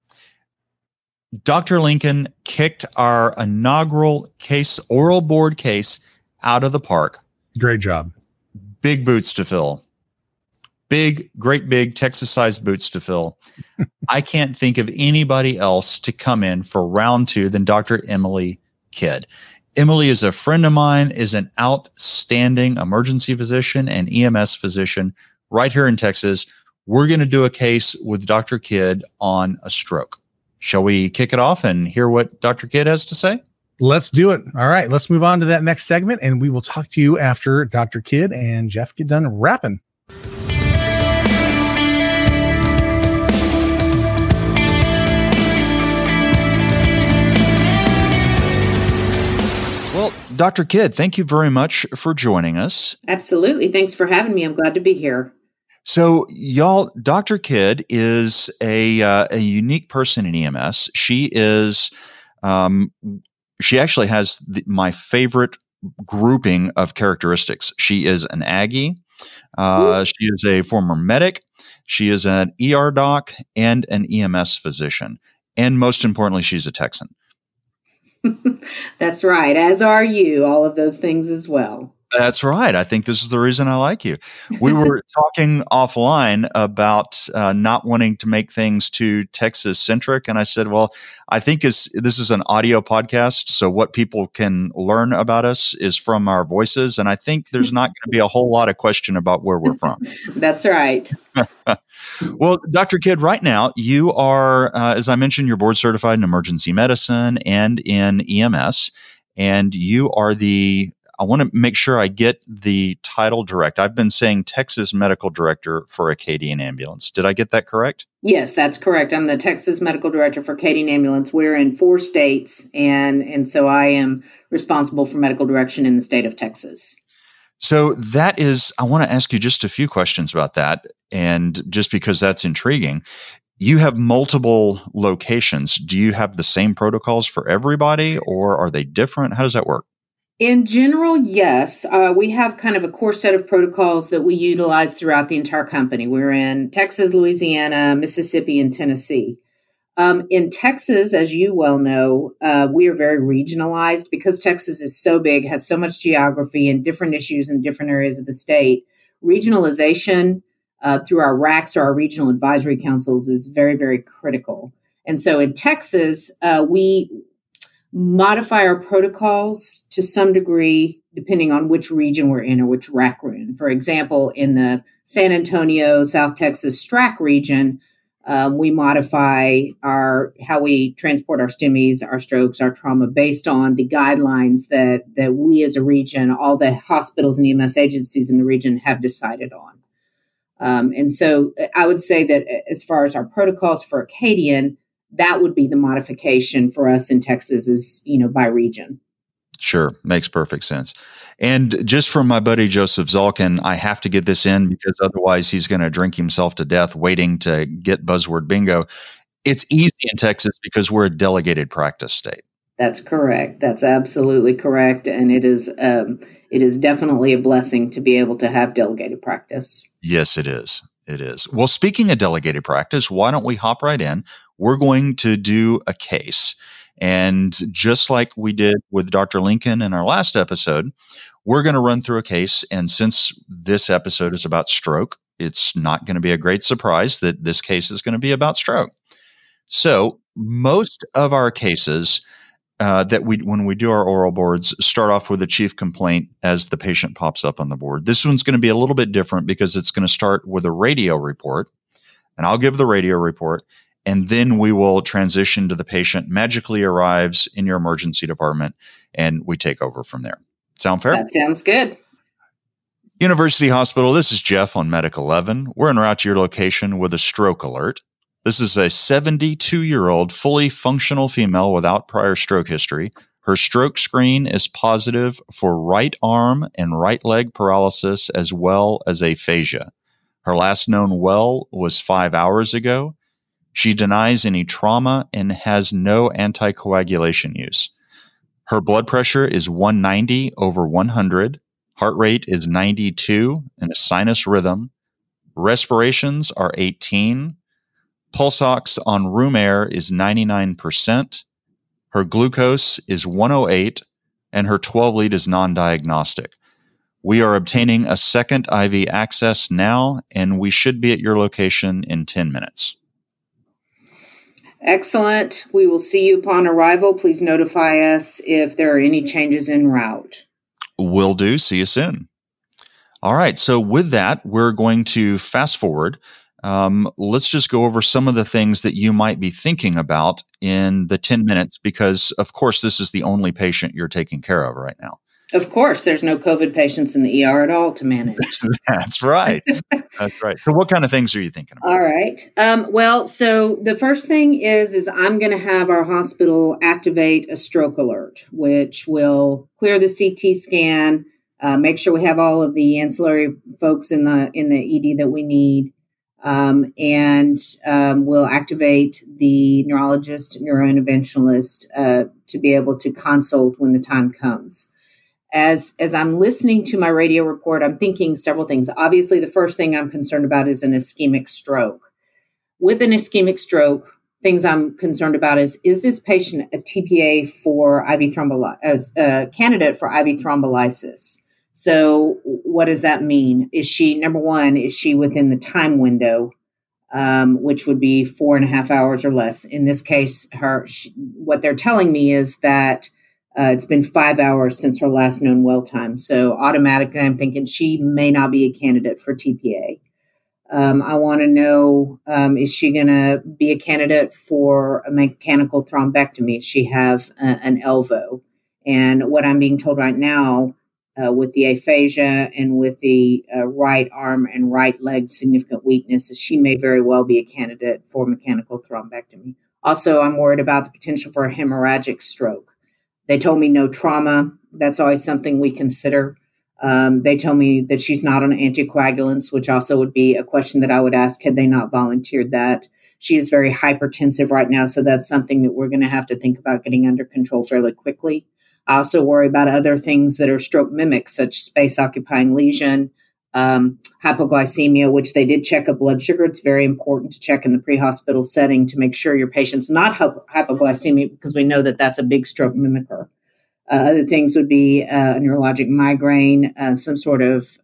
Dr. Lincoln kicked our inaugural case, oral board case, out of the park. Great job. Big boots to fill. Great big Texas-sized boots to fill. I can't think of anybody else to come in for round 2 than Dr. Emily Kidd. Emily is a friend of mine, is an outstanding emergency physician and EMS physician right here in Texas. We're going to do a case with Dr. Kidd on a stroke. Shall we kick it off and hear what Dr. Kidd has to say? Let's do it. All right, let's move on to that next segment, and we will talk to you after Dr. Kidd and Jeff get done rapping. Well, Dr. Kidd, thank you very much for joining us. Absolutely. Thanks for having me. I'm glad to be here. So, y'all, Dr. Kidd is a unique person in EMS. She is, she actually has my favorite grouping of characteristics. She is an Aggie. She is a former medic. She is an ER doc and an EMS physician. And most importantly, she's a Texan. That's right. As are you. All of those things as well. That's right. I think this is the reason I like you. We were talking offline about not wanting to make things too Texas centric. And I said, well, I think this is an audio podcast. So what people can learn about us is from our voices. And I think there's not going to be a whole lot of question about where we're from. That's right. Well, Dr. Kidd, right now you are, as I mentioned, you're board certified in emergency medicine and in EMS. And you are I want to make sure I get the title direct. I've been saying Texas Medical Director for Acadian Ambulance. Did I get that correct? Yes, that's correct. I'm the Texas Medical Director for Acadian Ambulance. We're in 4 states, and so I am responsible for medical direction in the state of Texas. So that is, I want to ask you just a few questions about that, and just because that's intriguing. You have multiple locations. Do you have the same protocols for everybody, or are they different? How does that work? In general, yes. We have kind of a core set of protocols that we utilize throughout the entire company. We're in Texas, Louisiana, Mississippi, and Tennessee. In Texas, as you well know, we are very regionalized because Texas is so big, has so much geography and different issues in different areas of the state. Regionalization through our RACs or our regional advisory councils is very, very critical. And so in Texas, we modify our protocols to some degree, depending on which region we're in or which RAC we're in. For example, in the San Antonio, South Texas STRAC region, we modify how we transport our STEMIs, our strokes, our trauma based on the guidelines that we as a region, all the hospitals and EMS agencies in the region have decided on. And so I would say that as far as our protocols for Acadian, that would be the modification for us in Texas is, by region. Sure. Makes perfect sense. And just from my buddy Joseph Zalkin, I have to get this in because otherwise he's going to drink himself to death waiting to get buzzword bingo. It's easy in Texas because we're a delegated practice state. That's correct. That's absolutely correct. And it is definitely a blessing to be able to have delegated practice. Yes, it is. It is. Well, speaking of delegated practice, why don't we hop right in? We're going to do a case. And just like we did with Dr. Lincoln in our last episode, we're going to run through a case. And since this episode is about stroke, it's not going to be a great surprise that this case is going to be about stroke. So most of our cases that when we do our oral boards, start off with a chief complaint as the patient pops up on the board. This one's going to be a little bit different because it's going to start with a radio report, and I'll give the radio report, and then we will transition to the patient magically arrives in your emergency department, and we take over from there. Sound fair? That sounds good. University Hospital, this is Jeff on Medic 11. We're en route to your location with a stroke alert. This is a 72-year-old fully functional female without prior stroke history. Her stroke screen is positive for right arm and right leg paralysis as well as aphasia. Her last known well was 5 hours ago. She denies any trauma and has no anticoagulation use. Her blood pressure is 190/100. Heart rate is 92 and a sinus rhythm. Respirations are 18. Pulse ox on room air is 99%. Her glucose is 108, and her 12 lead is non-diagnostic. We are obtaining a second IV access now, and we should be at your location in 10 minutes. Excellent. We will see you upon arrival. Please notify us if there are any changes en route. Will do. See you soon. All right. So with that, we're going to fast forward. Let's just go over some of the things that you might be thinking about in the 10 minutes, because of course, this is the only patient you're taking care of right now. Of course, there's no COVID patients in the ER at all to manage. That's right. That's right. So what kind of things are you thinking about? All right. Well, so the first thing is I'm going to have our hospital activate a stroke alert, which will clear the CT scan, make sure we have all of the ancillary folks in the ED that we need. And we'll activate the neurologist, neurointerventionalist to be able to consult when the time comes. As I'm listening to my radio report, I'm thinking several things. Obviously, the first thing I'm concerned about is an ischemic stroke. With an ischemic stroke, things I'm concerned about is this patient a TPA for IV as a candidate for IV thrombolysis? So what does that mean? Is she, number one, is she within the time window, which would be 4.5 hours or less? In this case, what they're telling me is that it's been 5 hours since her last known well time. So automatically I'm thinking she may not be a candidate for TPA. I want to know, is she going to be a candidate for a mechanical thrombectomy? Does she have an ELVO? And what I'm being told right now, with the aphasia and with the right arm and right leg significant weakness, is she may very well be a candidate for mechanical thrombectomy. Also, I'm worried about the potential for a hemorrhagic stroke. They told me no trauma. That's always something we consider. They told me that she's not on anticoagulants, which also would be a question that I would ask had they not volunteered that. She is very hypertensive right now, so that's something that we're going to have to think about getting under control fairly quickly. I also worry about other things that are stroke mimics, such as space-occupying lesion, hypoglycemia, which they did check a blood sugar. It's very important to check in the pre-hospital setting to make sure your patient's not hypoglycemic, because we know that that's a big stroke mimicker. Other things would be a neurologic migraine, some sort of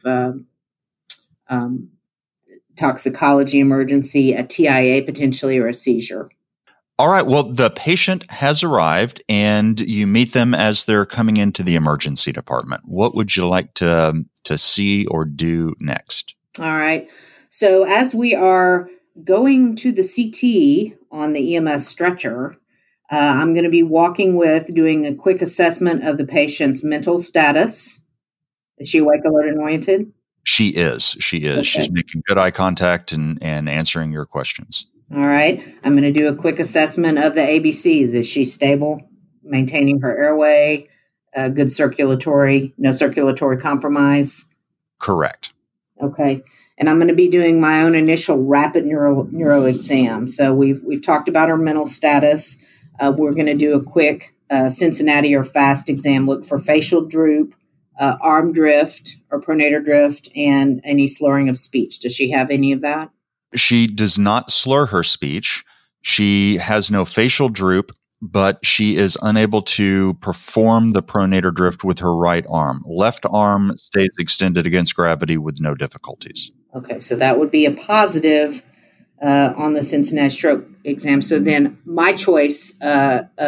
toxicology emergency, a TIA potentially, or a seizure. All right. Well, the patient has arrived and you meet them as they're coming into the emergency department. What would you like to see or do next? All right. So as we are going to the CT on the EMS stretcher, I'm going to be walking with doing a quick assessment of the patient's mental status. Is she awake, alert, and oriented? She is. Okay. She's making good eye contact and answering your questions. All right. I'm going to do a quick assessment of the ABCs. Is she stable, maintaining her airway, good circulatory, no circulatory compromise? Correct. Okay. And I'm going to be doing my own initial rapid neuro exam. So we've talked about her mental status. We're going to do a quick Cincinnati or FAST exam, look for facial droop, arm drift or pronator drift, and any slurring of speech. Does she have any of that? She does not slur her speech. She has no facial droop, but she is unable to perform the pronator drift with her right arm. Left arm stays extended against gravity with no difficulties. Okay, so that would be a positive on the Cincinnati stroke exam. So then my choice of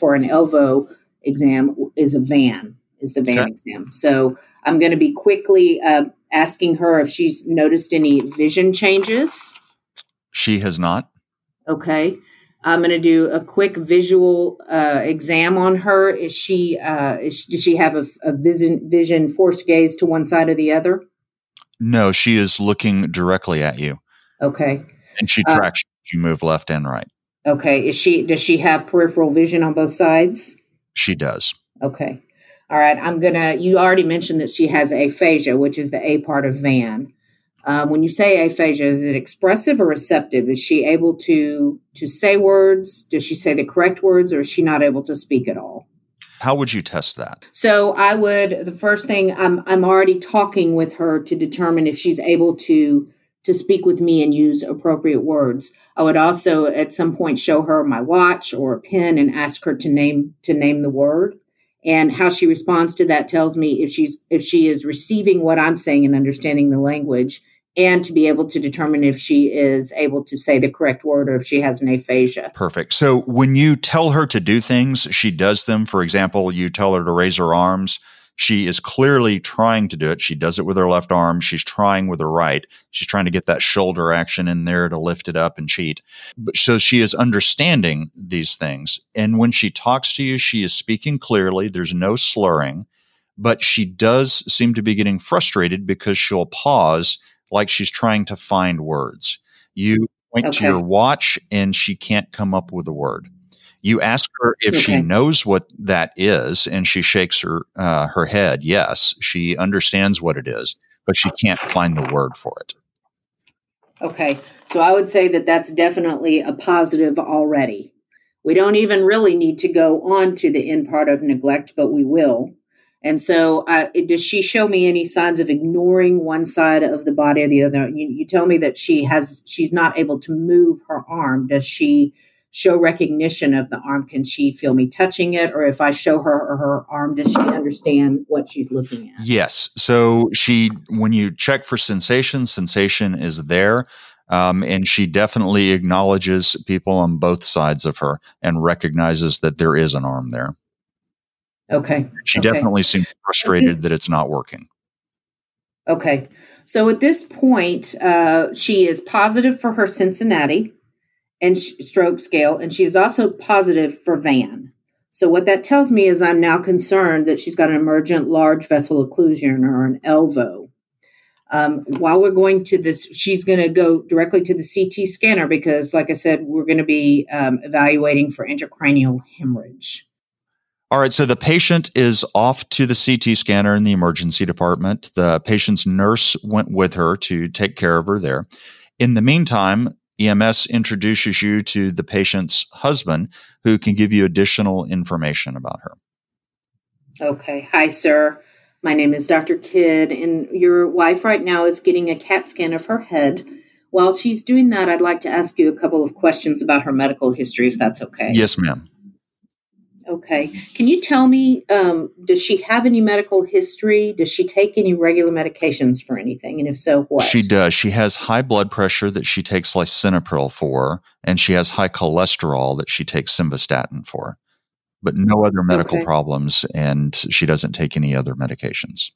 for an Elvo exam is the VAN exam. So I'm going to be quickly asking her if she's noticed any vision changes. She has not. Okay. I'm going to do a quick visual exam on her. Does she have a vision forced gaze to one side or the other? No, she is looking directly at you. Okay. And she tracks you move left and right. Okay. Does she have peripheral vision on both sides? She does. Okay. All right. You already mentioned that she has aphasia, which is the A part of VAN. When you say aphasia, is it expressive or receptive? Is she able to say words? Does she say the correct words, or is she not able to speak at all? How would you test that? So the first thing, I'm already talking with her to determine if she's able to speak with me and use appropriate words. I would also at some point show her my watch or a pen and ask her to name the word. And how she responds to that tells me if she is receiving what I'm saying and understanding the language, and to be able to determine if she is able to say the correct word or if she has an aphasia. Perfect. So when you tell her to do things, she does them. For example, you tell her to raise her arms. She is clearly trying to do it. She does it with her left arm. She's trying with her right. She's trying to get that shoulder action in there to lift it up and cheat. So she is understanding these things. And when she talks to you, she is speaking clearly. There's no slurring, but she does seem to be getting frustrated because she'll pause like she's trying to find words. You point to your watch and she can't come up with a word. You ask her if she knows what that is, and she shakes her head. Yes, she understands what it is, but she can't find the word for it. Okay, so I would say that that's definitely a positive already. We don't even really need to go on to the end part of neglect, but we will. And so does she show me any signs of ignoring one side of the body or the other? You tell me that she's not able to move her arm. Does she show recognition of the arm? Can she feel me touching it? Or if I show her arm, does she understand what she's looking at? Yes. So when you check for sensation is there. And she definitely acknowledges people on both sides of her and recognizes that there is an arm there. Okay. She definitely seems frustrated that it's not working. Okay. So at this point, she is positive for her Cincinnati and stroke scale, and she is also positive for VAN. So what that tells me is I'm now concerned that she's got an emergent large vessel occlusion, or an ELVO. While we're going to this, she's going to go directly to the CT scanner because, like I said, we're going to be evaluating for intracranial hemorrhage. All right, so the patient is off to the CT scanner in the emergency department. The patient's nurse went with her to take care of her there. In the meantime, EMS introduces you to the patient's husband, who can give you additional information about her. Okay. Hi, sir. My name is Dr. Kidd, and your wife right now is getting a CAT scan of her head. While she's doing that, I'd like to ask you a couple of questions about her medical history, if that's okay. Yes, ma'am. Okay. Can you tell me, does she have any medical history? Does she take any regular medications for anything? And if so, what? She does. She has high blood pressure that she takes lisinopril for, and she has high cholesterol that she takes simvastatin for, but no other medical problems, and she doesn't take any other medications.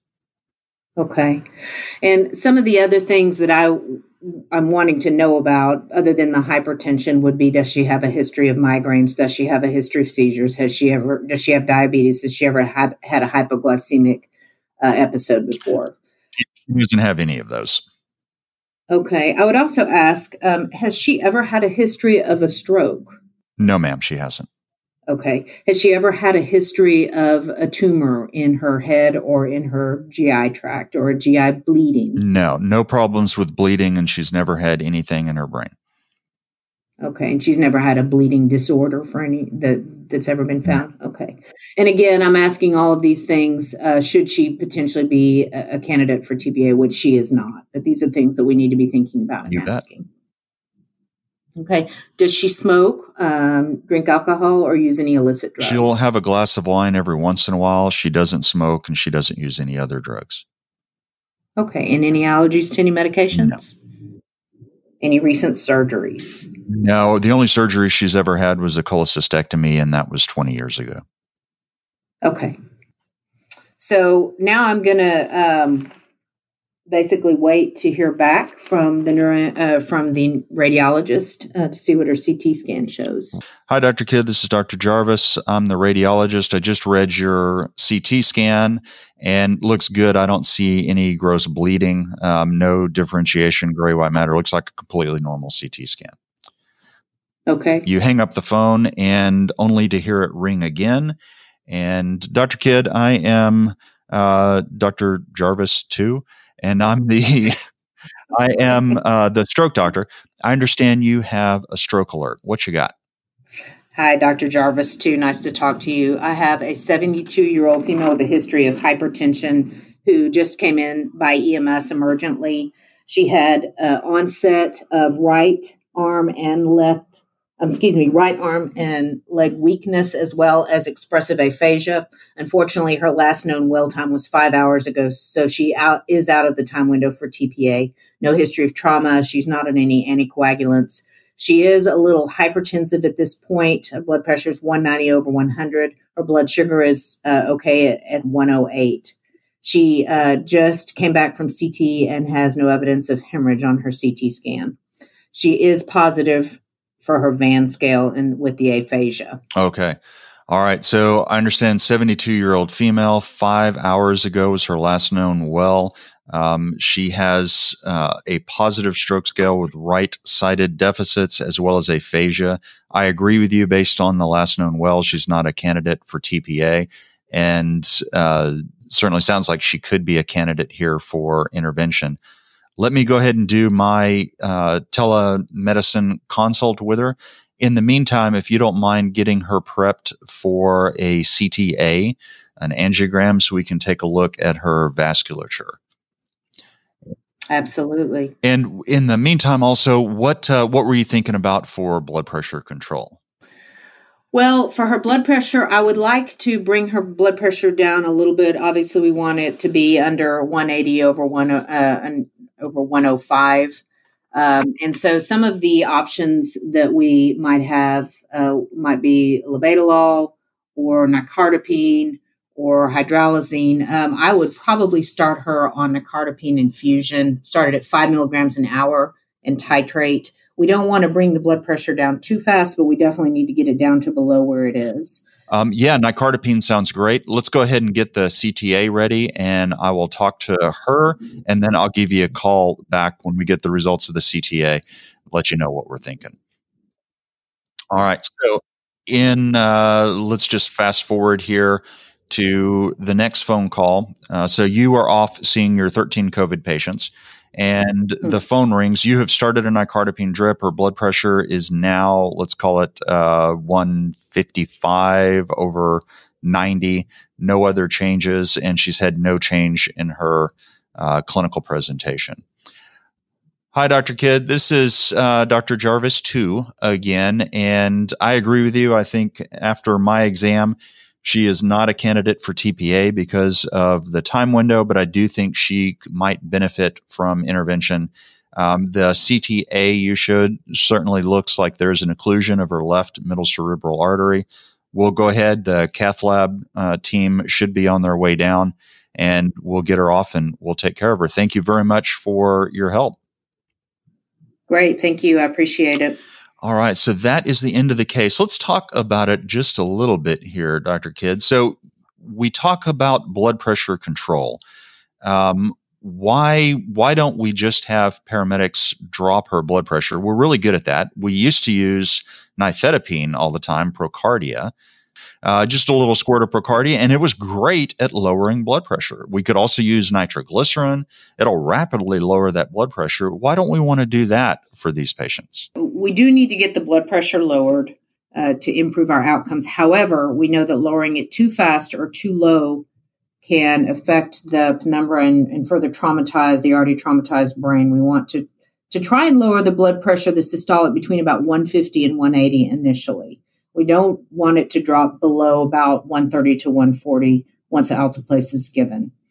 Okay. And some of the other things that I'm wanting to know about, other than the hypertension, would be, does she have a history of migraines? Does she have a history of seizures? Does she have diabetes? Has she ever had a hypoglycemic episode before? She doesn't have any of those. Okay. I would also ask, has she ever had a history of a stroke? No, ma'am, she hasn't. Okay. Has she ever had a history of a tumor in her head or in her GI tract, or a GI bleeding? No problems with bleeding, and she's never had anything in her brain. Okay. And she's never had a bleeding disorder for any that's ever been found? Okay. And again, I'm asking all of these things, should she potentially be a candidate for TBA, which she is not. But these are things that we need to be thinking about and asking. Okay. Does she smoke, drink alcohol, or use any illicit drugs? She'll have a glass of wine every once in a while. She doesn't smoke, and she doesn't use any other drugs. Okay. And any allergies to any medications? No. Any recent surgeries? No, the only surgery she's ever had was a cholecystectomy, and that was 20 years ago. Okay. So now I'm going to basically wait to hear back from the radiologist to see what her CT scan shows. Hi, Dr. Kidd. This is Dr. Jarvis. I'm the radiologist. I just read your CT scan and looks good. I don't see any gross bleeding, no differentiation, gray white matter. Looks like a completely normal CT scan. Okay. You hang up the phone and only to hear it ring again. And Dr. Kidd, I am Dr. Jarvis too. And I'm the stroke doctor. I understand you have a stroke alert. What you got? Hi, Dr. Jarvis, too. Nice to talk to you. I have a 72-year-old female with a history of hypertension who just came in by EMS emergently. She had onset of right arm and leg weakness, as well as expressive aphasia. Unfortunately, her last known well time was 5 hours ago, so she is out of the time window for TPA. No history of trauma. She's not on any anticoagulants. She is a little hypertensive at this point. Her blood pressure is 190 over 100. Her blood sugar is okay at 108. She just came back from CT and has no evidence of hemorrhage on her CT scan. She is positive for her Van scale and with the aphasia. Okay. All right. So I understand 72-year-old female, 5 hours ago was her last known well. She has a positive stroke scale with right-sided deficits as well as aphasia. I agree with you based on the last known well. She's not a candidate for TPA and certainly sounds like she could be a candidate here for intervention. Let me go ahead and do my telemedicine consult with her. In the meantime, if you don't mind getting her prepped for a CTA, an angiogram, so we can take a look at her vasculature. Absolutely. And in the meantime, also, what were you thinking about for blood pressure control? Well, for her blood pressure, I would like to bring her blood pressure down a little bit. Obviously, we want it to be under 180 over 105. And so some of the options that we might have might be labetalol or nicardipine or hydralazine. I would probably start her on nicardipine infusion, start it at 5 milligrams an hour and titrate. We don't want to bring the blood pressure down too fast, but we definitely need to get it down to below where it is. Yeah, nicardipine sounds great. Let's go ahead and get the CTA ready, and I will talk to her, and then I'll give you a call back when we get the results of the CTA, let you know what we're thinking. All right, so let's just fast forward here to the next phone call. So you are off seeing your 13 COVID patients, and the phone rings. You have started a nicardipine drip. Her blood pressure is now, let's call it 155 over 90. No other changes, and she's had no change in her clinical presentation. Hi, Dr. Kidd. This is Dr. Jarvis too again, and I agree with you. I think after my exam, she is not a candidate for TPA because of the time window, but I do think she might benefit from intervention. The CTA you showed certainly looks like there's an occlusion of her left middle cerebral artery. We'll go ahead. The cath lab team should be on their way down, and we'll get her off and we'll take care of her. Thank you very much for your help. Great. Thank you. I appreciate it. All right. So that is the end of the case. Let's talk about it just a little bit here, Dr. Kidd. So we talk about blood pressure control. Why don't we just have paramedics drop her blood pressure? We're really good at that. We used to use nifedipine all the time, Procardia, just a little squirt of Procardia, and it was great at lowering blood pressure. We could also use nitroglycerin. It'll rapidly lower that blood pressure. Why don't we want to do that for these patients? We do need to get the blood pressure lowered to improve our outcomes. However, we know that lowering it too fast or too low can affect the penumbra and further traumatize the already traumatized brain. We want to try and lower the blood pressure, the systolic, between about 150 and 180 initially. We don't want it to drop below about 130 to 140 once the alteplase is given.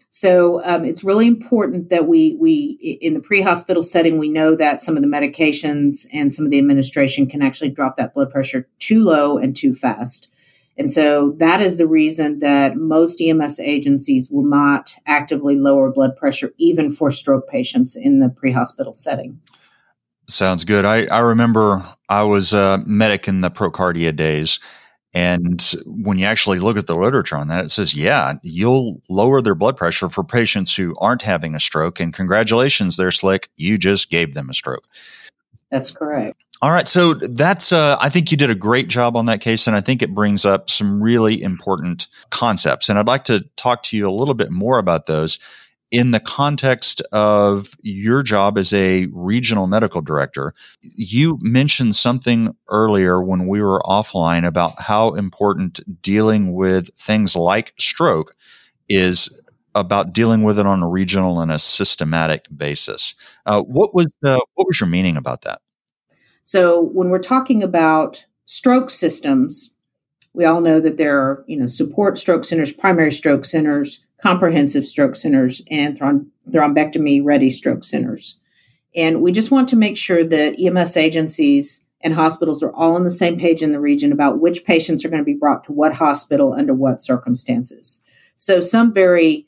So it's really important that we in the pre-hospital setting, we know that some of the medications and some of the administration can actually drop that blood pressure too low and too fast. And so that is the reason that most EMS agencies will not actively lower blood pressure, even for stroke patients in the pre-hospital setting. Sounds good. I remember I was a medic in the Procardia days. And when you actually look at the literature on that, it says, yeah, you'll lower their blood pressure for patients who aren't having a stroke. And congratulations there, Slick. You just gave them a stroke. That's correct. All right. So that's, I think you did a great job on that case. And I think it brings up some really important concepts. And I'd like to talk to you a little bit more about those in the context of your job as a regional medical director. You mentioned something earlier when we were offline about how important dealing with things like stroke is about dealing with it on a regional and a systematic basis. What was your meaning about that? So when we're talking about stroke systems, we all know that there are, support stroke centers, primary stroke centers, comprehensive stroke centers, and thrombectomy-ready stroke centers. And we just want to make sure that EMS agencies and hospitals are all on the same page in the region about which patients are going to be brought to what hospital under what circumstances. So some very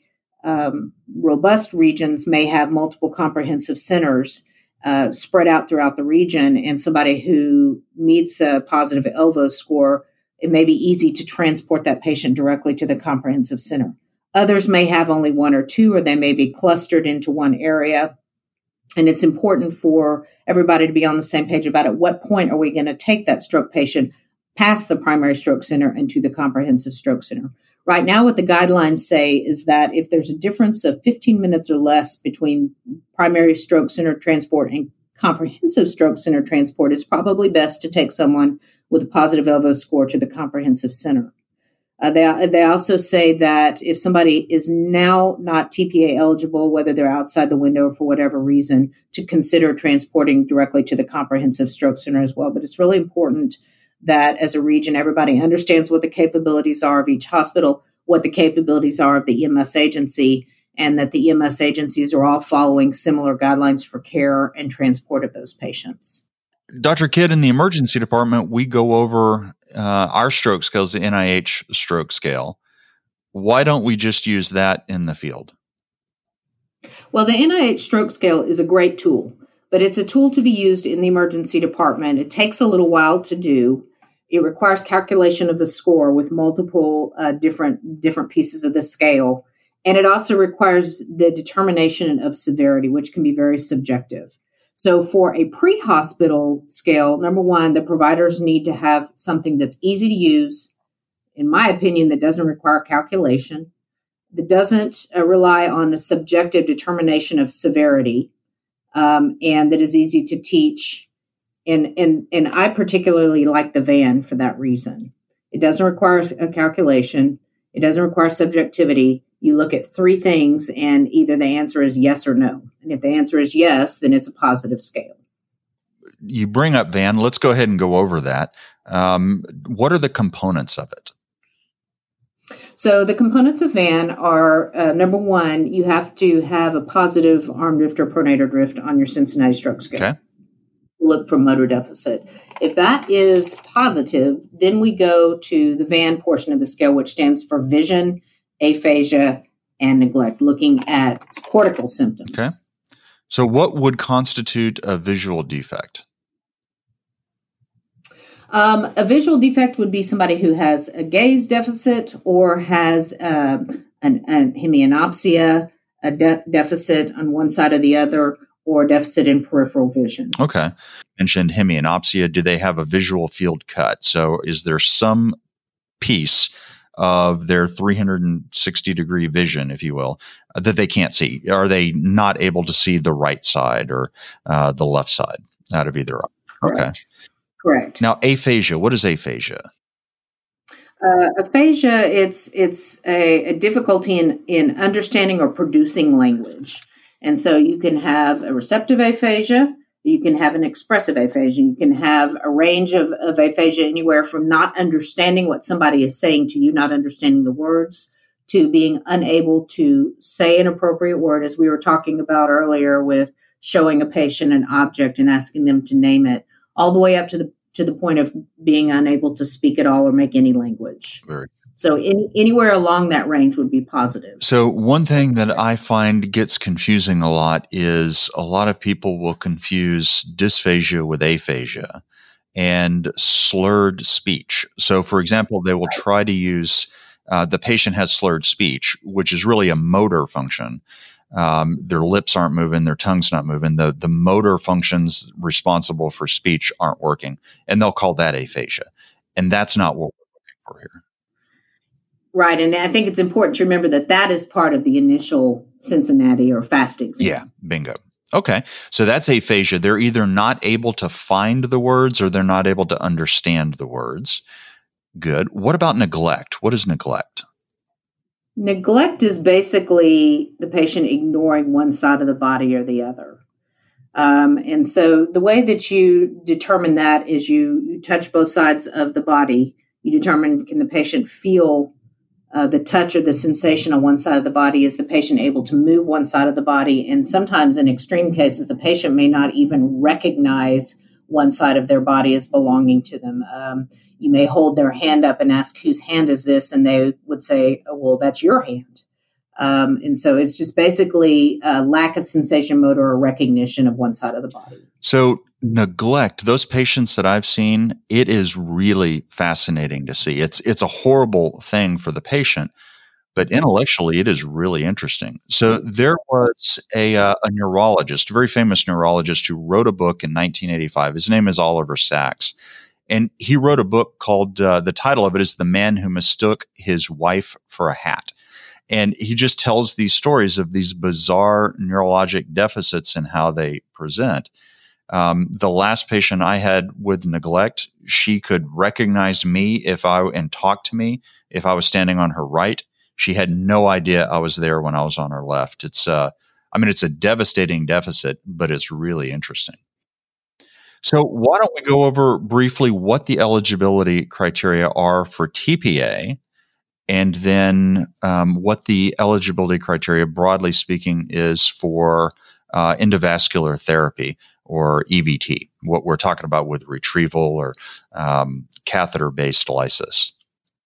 robust regions may have multiple comprehensive centers spread out throughout the region, and somebody who meets a positive ELVO score, it may be easy to transport that patient directly to the comprehensive center. Others may have only one or two, or they may be clustered into one area. And it's important for everybody to be on the same page about at what point are we going to take that stroke patient past the primary stroke center and to the comprehensive stroke center. Right now, what the guidelines say is that if there's a difference of 15 minutes or less between primary stroke center transport and comprehensive stroke center transport, it's probably best to take someone with a positive ELVO score to the comprehensive center. They also say that if somebody is now not TPA eligible, whether they're outside the window for whatever reason, to consider transporting directly to the comprehensive stroke center as well. But it's really important that as a region, everybody understands what the capabilities are of each hospital, what the capabilities are of the EMS agency, and that the EMS agencies are all following similar guidelines for care and transport of those patients. Dr. Kidd, in the emergency department, we go over our stroke scales, the NIH stroke scale. Why don't we just use that in the field? Well, the NIH stroke scale is a great tool, but it's a tool to be used in the emergency department. It takes a little while to do. It requires calculation of the score with multiple different pieces of the scale. And it also requires the determination of severity, which can be very subjective. So for a pre-hospital scale, number one, the providers need to have something that's easy to use, in my opinion, that doesn't require calculation, that doesn't rely on a subjective determination of severity, and that is easy to teach. And I particularly like the VAN for that reason. It doesn't require a calculation. It doesn't require subjectivity. You look at three things, and either the answer is yes or no. And if the answer is yes, then it's a positive scale. You bring up VAN. Let's go ahead and go over that. What are the components of it? So the components of VAN are, number one, you have to have a positive arm drift or pronator drift on your Cincinnati stroke scale. Okay. Look for motor deficit. If that is positive, then we go to the VAN portion of the scale, which stands for vision, aphasia, and neglect, looking at cortical symptoms. Okay. So what would constitute a visual defect? A visual defect would be somebody who has a gaze deficit or has an hemianopsia, a deficit on one side or the other, or deficit in peripheral vision. Okay. You mentioned hemianopsia. Do they have a visual field cut? So is there some piece of their 360-degree vision, if you will, that they can't see? Are they not able to see the right side or the left side out of either eye? Correct. Okay. Correct. Now, aphasia. What is aphasia? Aphasia, it's a difficulty in understanding or producing language. And so you can have a receptive aphasia, you can have an expressive aphasia, you can have a range of aphasia anywhere from not understanding what somebody is saying to you, not understanding the words, to being unable to say an appropriate word, as we were talking about earlier with showing a patient an object and asking them to name it, all the way up to the point of being unable to speak at all or make any language. Very. So anywhere along that range would be positive. So one thing that I find gets confusing a lot is a lot of people will confuse dysphagia with aphasia and slurred speech. So, for example, they will try to use the patient has slurred speech, which is really a motor function. Their lips aren't moving, their tongue's not moving. The motor functions responsible for speech aren't working, and they'll call that aphasia. And that's not what we're looking for here. Right. And I think it's important to remember that is part of the initial Cincinnati or FAST exam. Yeah, bingo. Okay. So that's aphasia. They're either not able to find the words or they're not able to understand the words. Good. What about neglect? What is neglect? Neglect is basically the patient ignoring one side of the body or the other. And so the way that you determine that is you touch both sides of the body. You determine, can the patient feel the touch or the sensation on one side of the body? Is the patient able to move one side of the body? And sometimes in extreme cases, the patient may not even recognize one side of their body as belonging to them. You may hold their hand up and ask, whose hand is this? And they would say, oh, well, that's your hand. And so it's just basically a lack of sensation, motor, or recognition of one side of the body. So neglect, those patients that I've seen, it is really fascinating to see. It's a horrible thing for the patient, but intellectually it is really interesting. So there was a neurologist, a very famous neurologist who wrote a book in 1985. His name is Oliver Sacks. And he wrote a book called, the title of it is The Man Who Mistook His Wife for a Hat. And he just tells these stories of these bizarre neurologic deficits and how they present. The last patient I had with neglect, she could recognize me and talk to me if I was standing on her right. She had no idea I was there when I was on her left. It's a devastating deficit, but it's really interesting. So why don't we go over briefly what the eligibility criteria are for TPA, and then what the eligibility criteria, broadly speaking, is for endovascular therapy or EVT, what we're talking about with retrieval or catheter-based lysis.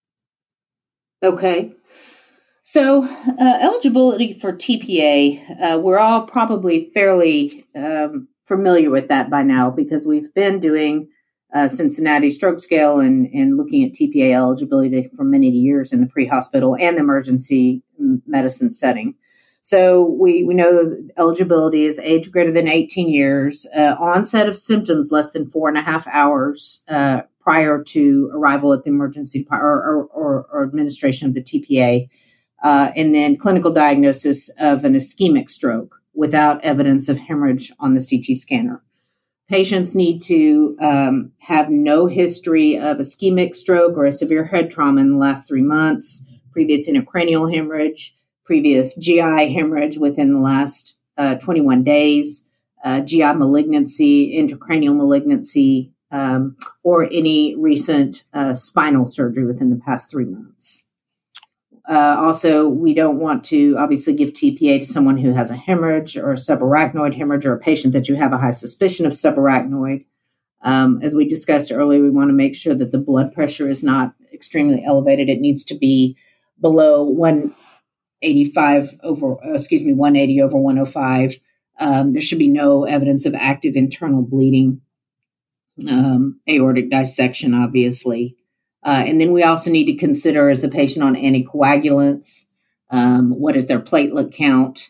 Okay. So eligibility for TPA, we're all probably fairly familiar with that by now because we've been doing Cincinnati stroke scale and looking at TPA eligibility for many years in the pre-hospital and the emergency medicine setting. So we know eligibility is age greater than 18 years, onset of symptoms less than 4.5 hours prior to arrival at the emergency or administration of the TPA, and then clinical diagnosis of an ischemic stroke without evidence of hemorrhage on the CT scanner. Patients need to have no history of ischemic stroke or a severe head trauma in the last 3 months, previous intracranial hemorrhage, previous GI hemorrhage within the last 21 days, GI malignancy, intracranial malignancy, or any recent spinal surgery within the past 3 months. Also, we don't want to obviously give TPA to someone who has a hemorrhage or a subarachnoid hemorrhage or a patient that you have a high suspicion of subarachnoid. As we discussed earlier, we want to make sure that the blood pressure is not extremely elevated. It needs to be below 180 over 105. There should be no evidence of active internal bleeding, aortic dissection, obviously. And then we also need to consider, is the patient on anticoagulants? What is their platelet count?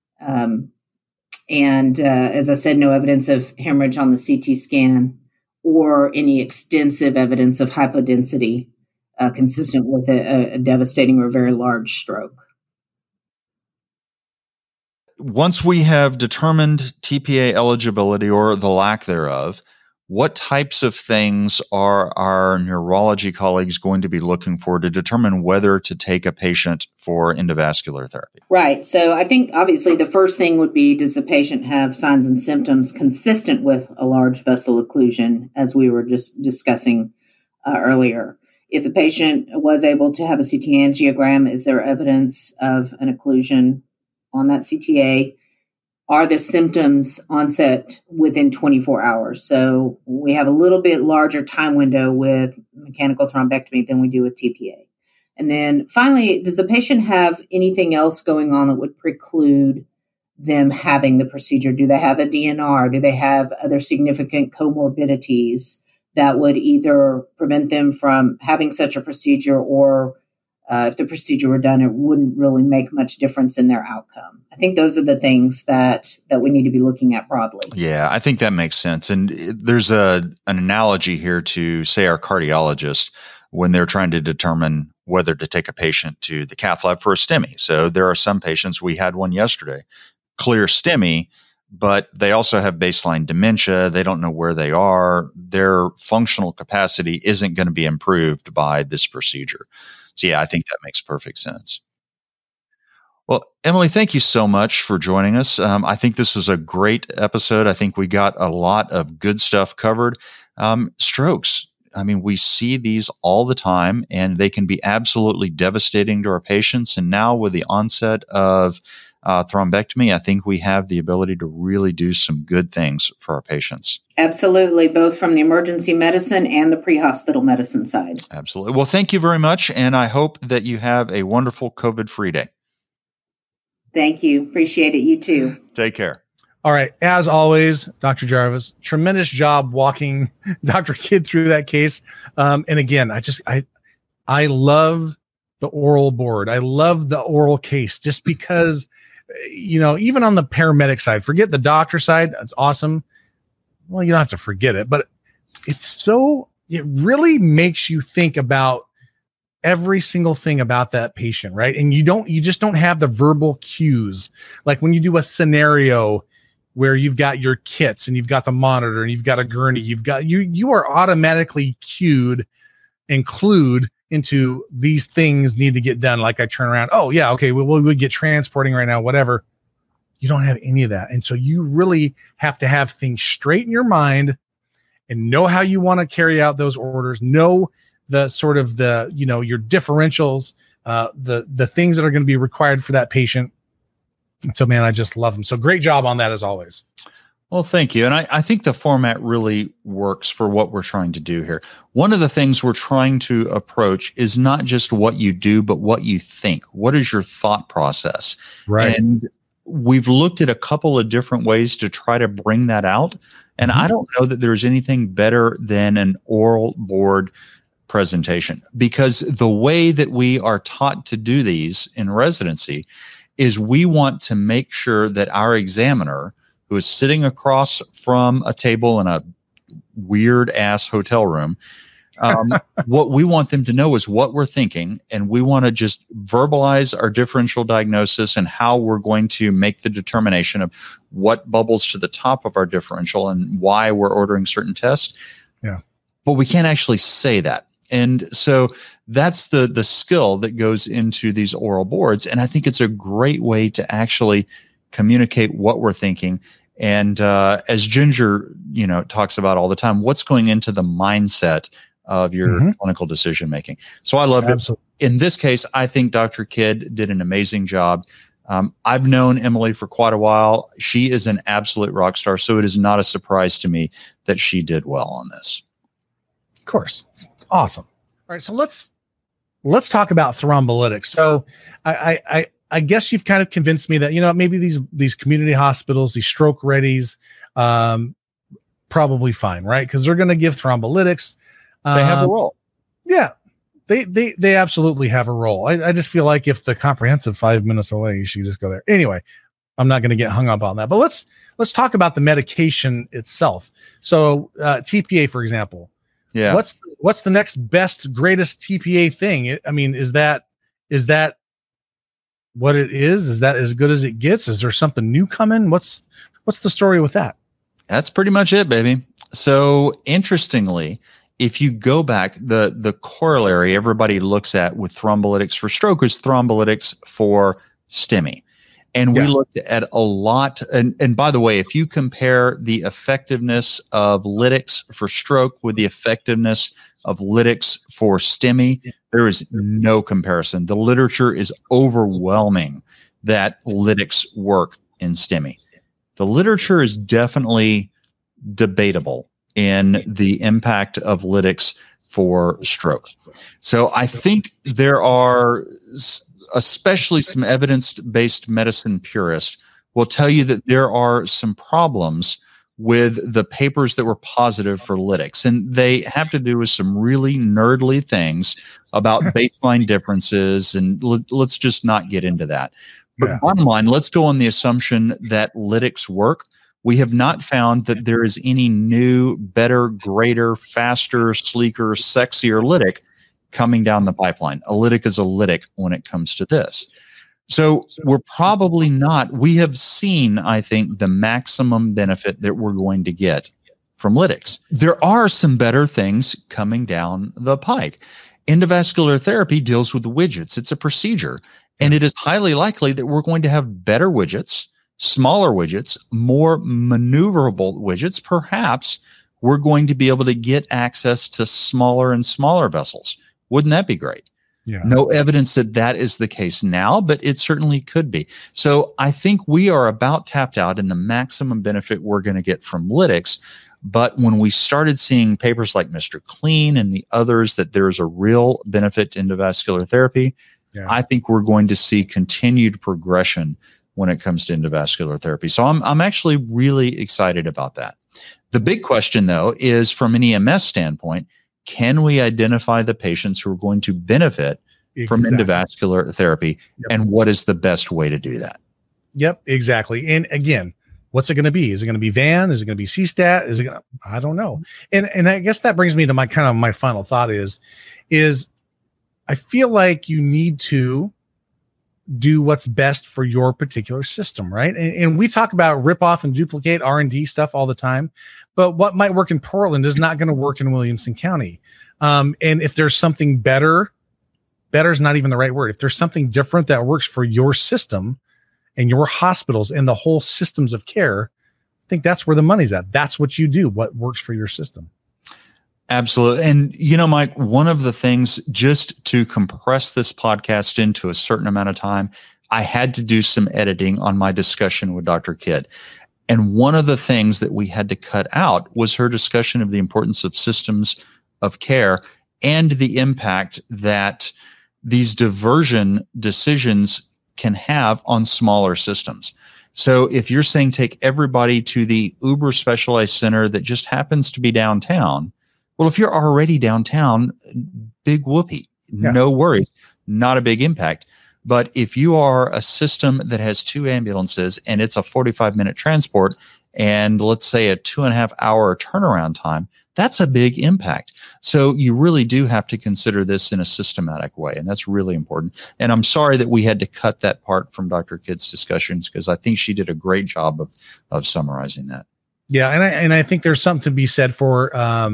And as I said, no evidence of hemorrhage on the CT scan or any extensive evidence of hypodensity consistent with a devastating or very large stroke. Once we have determined TPA eligibility or the lack thereof, what types of things are our neurology colleagues going to be looking for to determine whether to take a patient for endovascular therapy? Right. So I think obviously the first thing would be, does the patient have signs and symptoms consistent with a large vessel occlusion, as we were just discussing earlier? If the patient was able to have a CT angiogram, is there evidence of an occlusion on that CTA? Are the symptoms onset within 24 hours? So we have a little bit larger time window with mechanical thrombectomy than we do with TPA. And then finally, does the patient have anything else going on that would preclude them having the procedure? Do they have a DNR? Do they have other significant comorbidities that would either prevent them from having such a procedure, or if the procedure were done, it wouldn't really make much difference in their outcome? I think those are the things that we need to be looking at broadly. Yeah, I think that makes sense. And there's an analogy here to, say, our cardiologist when they're trying to determine whether to take a patient to the cath lab for a STEMI. So there are some patients, we had one yesterday, clear STEMI, but they also have baseline dementia. They don't know where they are. Their functional capacity isn't going to be improved by this procedure. So yeah, I think that makes perfect sense. Well, Emily, thank you so much for joining us. I think this was a great episode. I think we got a lot of good stuff covered. Strokes. I mean, we see these all the time, and they can be absolutely devastating to our patients. And now with the onset of thrombectomy, I think we have the ability to really do some good things for our patients. Absolutely, both from the emergency medicine and the pre-hospital medicine side. Absolutely. Well, thank you very much, and I hope that you have a wonderful COVID-free day. Thank you. Appreciate it. You too. Take care. All right. As always, Dr. Jarvis, tremendous job walking Dr. Kidd through that case. And again, I love the oral board. I love the oral case just because, even on the paramedic side, forget the doctor side. It's awesome. Well, you don't have to forget it, but it really makes you think about every single thing about that patient, right? And you just don't have the verbal cues. Like when you do a scenario where you've got your kits and you've got the monitor and you've got a gurney, you are automatically cued and clued into these things need to get done. Like I turn around, oh yeah, okay, we'll get transporting right now, whatever. You don't have any of that. And so you really have to have things straight in your mind and know how you want to carry out those orders, know the sort of your differentials, the things that are going to be required for that patient. And so, man, I just love them. So great job on that as always. Well, thank you. And I think the format really works for what we're trying to do here. One of the things we're trying to approach is not just what you do, but what you think. What is your thought process? Right. And we've looked at a couple of different ways to try to bring that out. And I don't know that there's anything better than an oral board presentation, because the way that we are taught to do these in residency is we want to make sure that our examiner, who is sitting across from a table in a weird ass hotel room, what we want them to know is what we're thinking, and we want to just verbalize our differential diagnosis and how we're going to make the determination of what bubbles to the top of our differential and why we're ordering certain tests. Yeah. But we can't actually say that. And so that's the skill that goes into these oral boards. And I think it's a great way to actually communicate what we're thinking. And as Ginger, talks about all the time, what's going into the mindset of your clinical decision making. So I loved it. In this case, I think Dr. Kidd did an amazing job. I've known Emily for quite a while. She is an absolute rock star. So it is not a surprise to me that she did well on this. Of course. It's awesome. All right. So let's talk about thrombolytics. So I guess you've kind of convinced me that, maybe these community hospitals, these stroke readies, probably fine, right? Because they're going to give thrombolytics. They have a role. Yeah, they absolutely have a role. I just feel like if the comprehensive 5 minutes away, you should just go there. Anyway, I'm not going to get hung up on that. But let's talk about the medication itself. So TPA, for example. Yeah. What's the next best, greatest TPA thing? I mean, is that what it is? Is that as good as it gets? Is there something new coming? What's the story with that? That's pretty much it, baby. So interestingly, if you go back, the corollary everybody looks at with thrombolytics for stroke is thrombolytics for STEMI. And we looked at a lot. And by the way, if you compare the effectiveness of lytics for stroke with the effectiveness of lytics for STEMI, there is no comparison. The literature is overwhelming that lytics work in STEMI. The literature is definitely debatable in the impact of lytics for stroke. So I think there are, especially some evidence-based medicine purists will tell you that there are some problems with the papers that were positive for lytics. And they have to do with some really nerdly things about baseline differences. And let's just not get into that. But bottom line, let's go on the assumption that lytics work. We have not found that there is any new, better, greater, faster, sleeker, sexier lytic coming down the pipeline. A lytic is a lytic when it comes to this. So we're probably not, we have seen, I think, the maximum benefit that we're going to get from lytics. There are some better things coming down the pike. Endovascular therapy deals with the widgets. It's a procedure. And it is highly likely that we're going to have better widgets, smaller widgets, more maneuverable widgets. Perhaps we're going to be able to get access to smaller and smaller vessels. Wouldn't that be great? Yeah. No evidence that that is the case now, but it certainly could be. So I think we are about tapped out in the maximum benefit we're going to get from lytics. But when we started seeing papers like Mr. Clean and the others that there's a real benefit to endovascular therapy, I think we're going to see continued progression when it comes to endovascular therapy. So I'm actually really excited about that. The big question, though, is from an EMS standpoint, can we identify the patients who are going to benefit from endovascular therapy, and what is the best way to do that? Yep, exactly. And again, what's it going to be? Is it going to be VAN? Is it going to be CSTAT? Is it going to, I don't know. And I guess that brings me to my final thought is I feel like you need to do what's best for your particular system, right? And we talk about rip off and duplicate R&D stuff all the time, but what might work in Portland is not going to work in Williamson County. And if there's something better is not even the right word. If there's something different that works for your system and your hospitals and the whole systems of care, I think that's where the money's at. That's what you do, what works for your system. Absolutely. And, Mike, one of the things, just to compress this podcast into a certain amount of time, I had to do some editing on my discussion with Dr. Kidd. And one of the things that we had to cut out was her discussion of the importance of systems of care and the impact that these diversion decisions can have on smaller systems. So if you're saying take everybody to the uber specialized center that just happens to be downtown, well, if you're already downtown, big whoopee, no worries, not a big impact. But if you are a system that has 2 ambulances and it's a 45-minute transport and let's say a 2.5 hour turnaround time, that's a big impact. So you really do have to consider this in a systematic way. And that's really important. And I'm sorry that we had to cut that part from Dr. Kidd's discussions because I think she did a great job of summarizing that. Yeah. And I think there's something to be said for,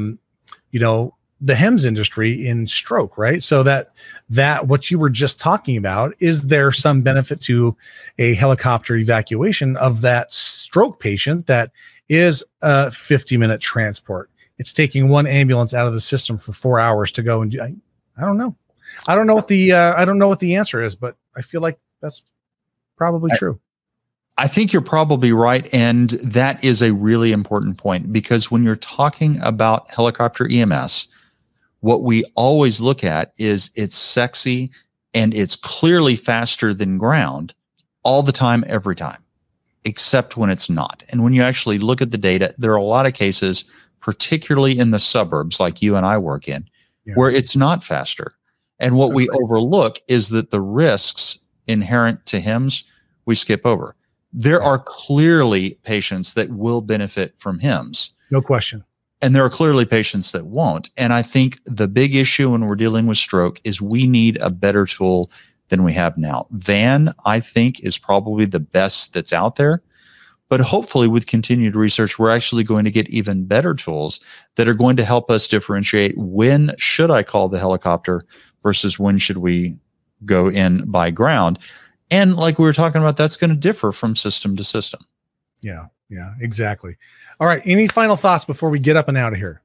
the HEMS industry in stroke, right? So that what you were just talking about, is there some benefit to a helicopter evacuation of that stroke patient that is a 50-minute transport? It's taking one ambulance out of the system for 4 hours to go and do. I don't know. I don't know what the answer is, but I feel like that's probably true. I think you're probably right. And that is a really important point because when you're talking about helicopter EMS, what we always look at is it's sexy and it's clearly faster than ground all the time, every time, except when it's not. And when you actually look at the data, there are a lot of cases, particularly in the suburbs like you and I work in, where it's not faster. And what we overlook is that the risks inherent to HEMS, we skip over. There are clearly patients that will benefit from HEMS. No question. And there are clearly patients that won't. And I think the big issue when we're dealing with stroke is we need a better tool than we have now. VAN, I think, is probably the best that's out there. But hopefully with continued research, we're actually going to get even better tools that are going to help us differentiate when should I call the helicopter versus when should we go in by ground. And like we were talking about, that's going to differ from system to system. Yeah, exactly. All right. Any final thoughts before we get up and out of here?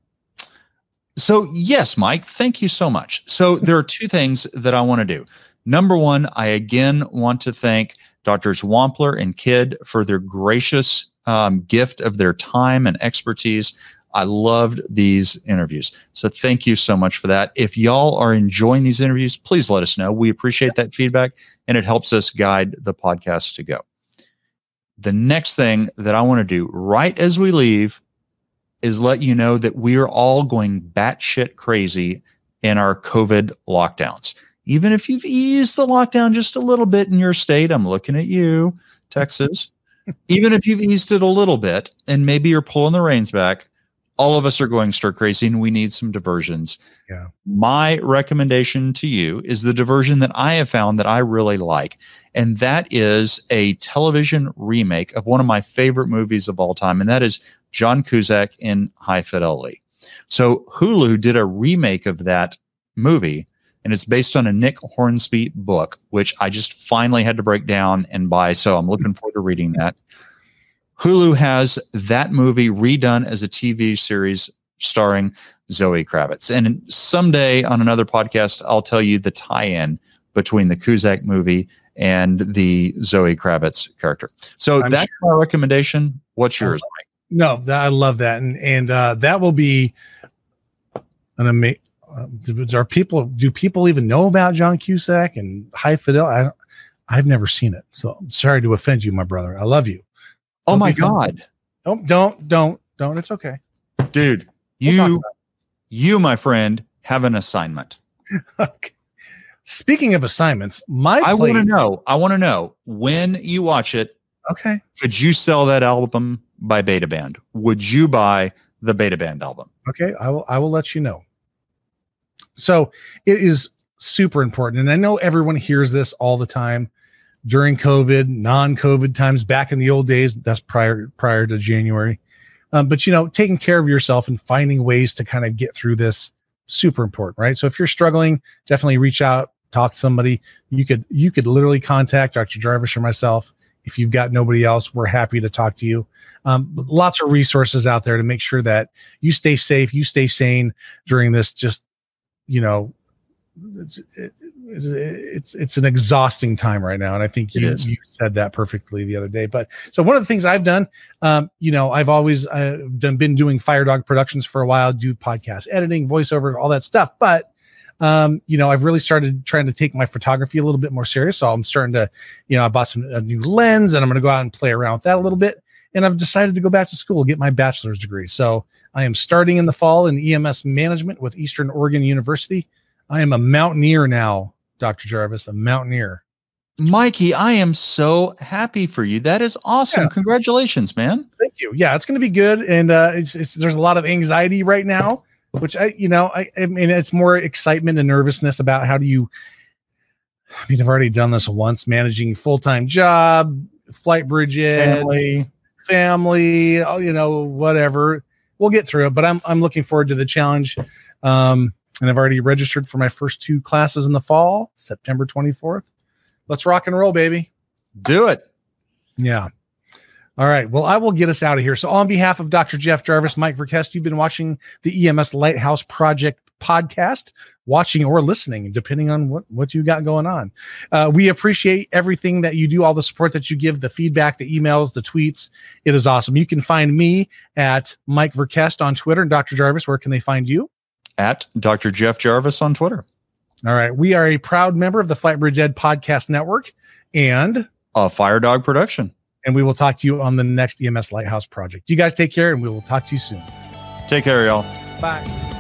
So yes, Mike, thank you so much. So there are two things that I want to do. Number one, I again want to thank Drs. Wampler and Kidd for their gracious gift of their time and expertise. I loved these interviews. So thank you so much for that. If y'all are enjoying these interviews, please let us know. We appreciate that feedback, and it helps us guide the podcast to go. The next thing that I want to do right as we leave is let you know that we are all going batshit crazy in our COVID lockdowns. Even if you've eased the lockdown just a little bit in your state, I'm looking at you, Texas. Even if you've eased it a little bit and maybe you're pulling the reins back, all of us are going stir crazy and we need some diversions. Yeah. My recommendation to you is the diversion that I have found that I really like. And that is a television remake of one of my favorite movies of all time. And that is John Cusack in High Fidelity. So Hulu did a remake of that movie, and it's based on a Nick Hornsby book, which I just finally had to break down and buy. So I'm looking forward to reading that. Hulu has that movie redone as a TV series starring Zoe Kravitz. And someday on another podcast, I'll tell you the tie-in between the Cusack movie and the Zoe Kravitz character. So that's my recommendation. What's yours, Mike? No, I love that. And that will be an amazing. Do people even know about John Cusack and High Fidelity? I've never seen it. So I'm sorry to offend you, my brother. I love you. Oh my God. Don't. It's okay. Dude, you, my friend, have an assignment. Okay. Speaking of assignments, I want to know when you watch it. Okay. Could you sell that album by Beta Band? Would you buy the Beta Band album? Okay. I will let you know. So it is super important. And I know everyone hears this all the time. During COVID, non-COVID times, back in the old days, that's prior to January. But, taking care of yourself and finding ways to kind of get through this, super important, right? So if you're struggling, definitely reach out, talk to somebody. You could literally contact Dr. Jarvis or myself. If you've got nobody else, we're happy to talk to you. Lots of resources out there to make sure that you stay safe, you stay sane during this. Just, it's an exhausting time right now. And I think you said that perfectly the other day. But so one of the things I've done, I've always been doing Firedog Productions for a while, do podcast editing, voiceover, all that stuff. But, I've really started trying to take my photography a little bit more serious. So I'm starting to, I bought a new lens and I'm going to go out and play around with that a little bit. And I've decided to go back to school, get my bachelor's degree. So I am starting in the fall in EMS management with Eastern Oregon University. I am a mountaineer now, Dr. Jarvis, a mountaineer. Mikey, I am so happy for you. That is awesome. Yeah. Congratulations, man. Thank you. Yeah, it's going to be good. And there's a lot of anxiety right now, which I mean, it's more excitement and nervousness about I've already done this once, managing full-time job, flight bridge ed, family, whatever. We'll get through it, but I'm looking forward to the challenge. And I've already registered for my first 2 classes in the fall, September 24th. Let's rock and roll, baby. Do it. Yeah. All right. Well, I will get us out of here. So on behalf of Dr. Jeff Jarvis, Mike Verkest, you've been watching the EMS Lighthouse Project podcast, watching or listening, depending on what you got going on. We appreciate everything that you do, all the support that you give, the feedback, the emails, the tweets. It is awesome. You can find me at Mike Verkest on Twitter. And Dr. Jarvis, where can they find you? At Dr. Jeff Jarvis on Twitter. All right. We are a proud member of the Flight Bridge Ed Podcast Network and a Firedog production. And we will talk to you on the next EMS Lighthouse Project. You guys take care, and we will talk to you soon. Take care, y'all. Bye.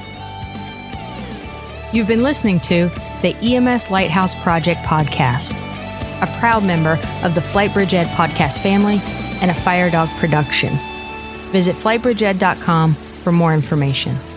You've been listening to the EMS Lighthouse Project Podcast, a proud member of the Flight Bridge Ed Podcast family and a Firedog production. Visit flightbridgeed.com for more information.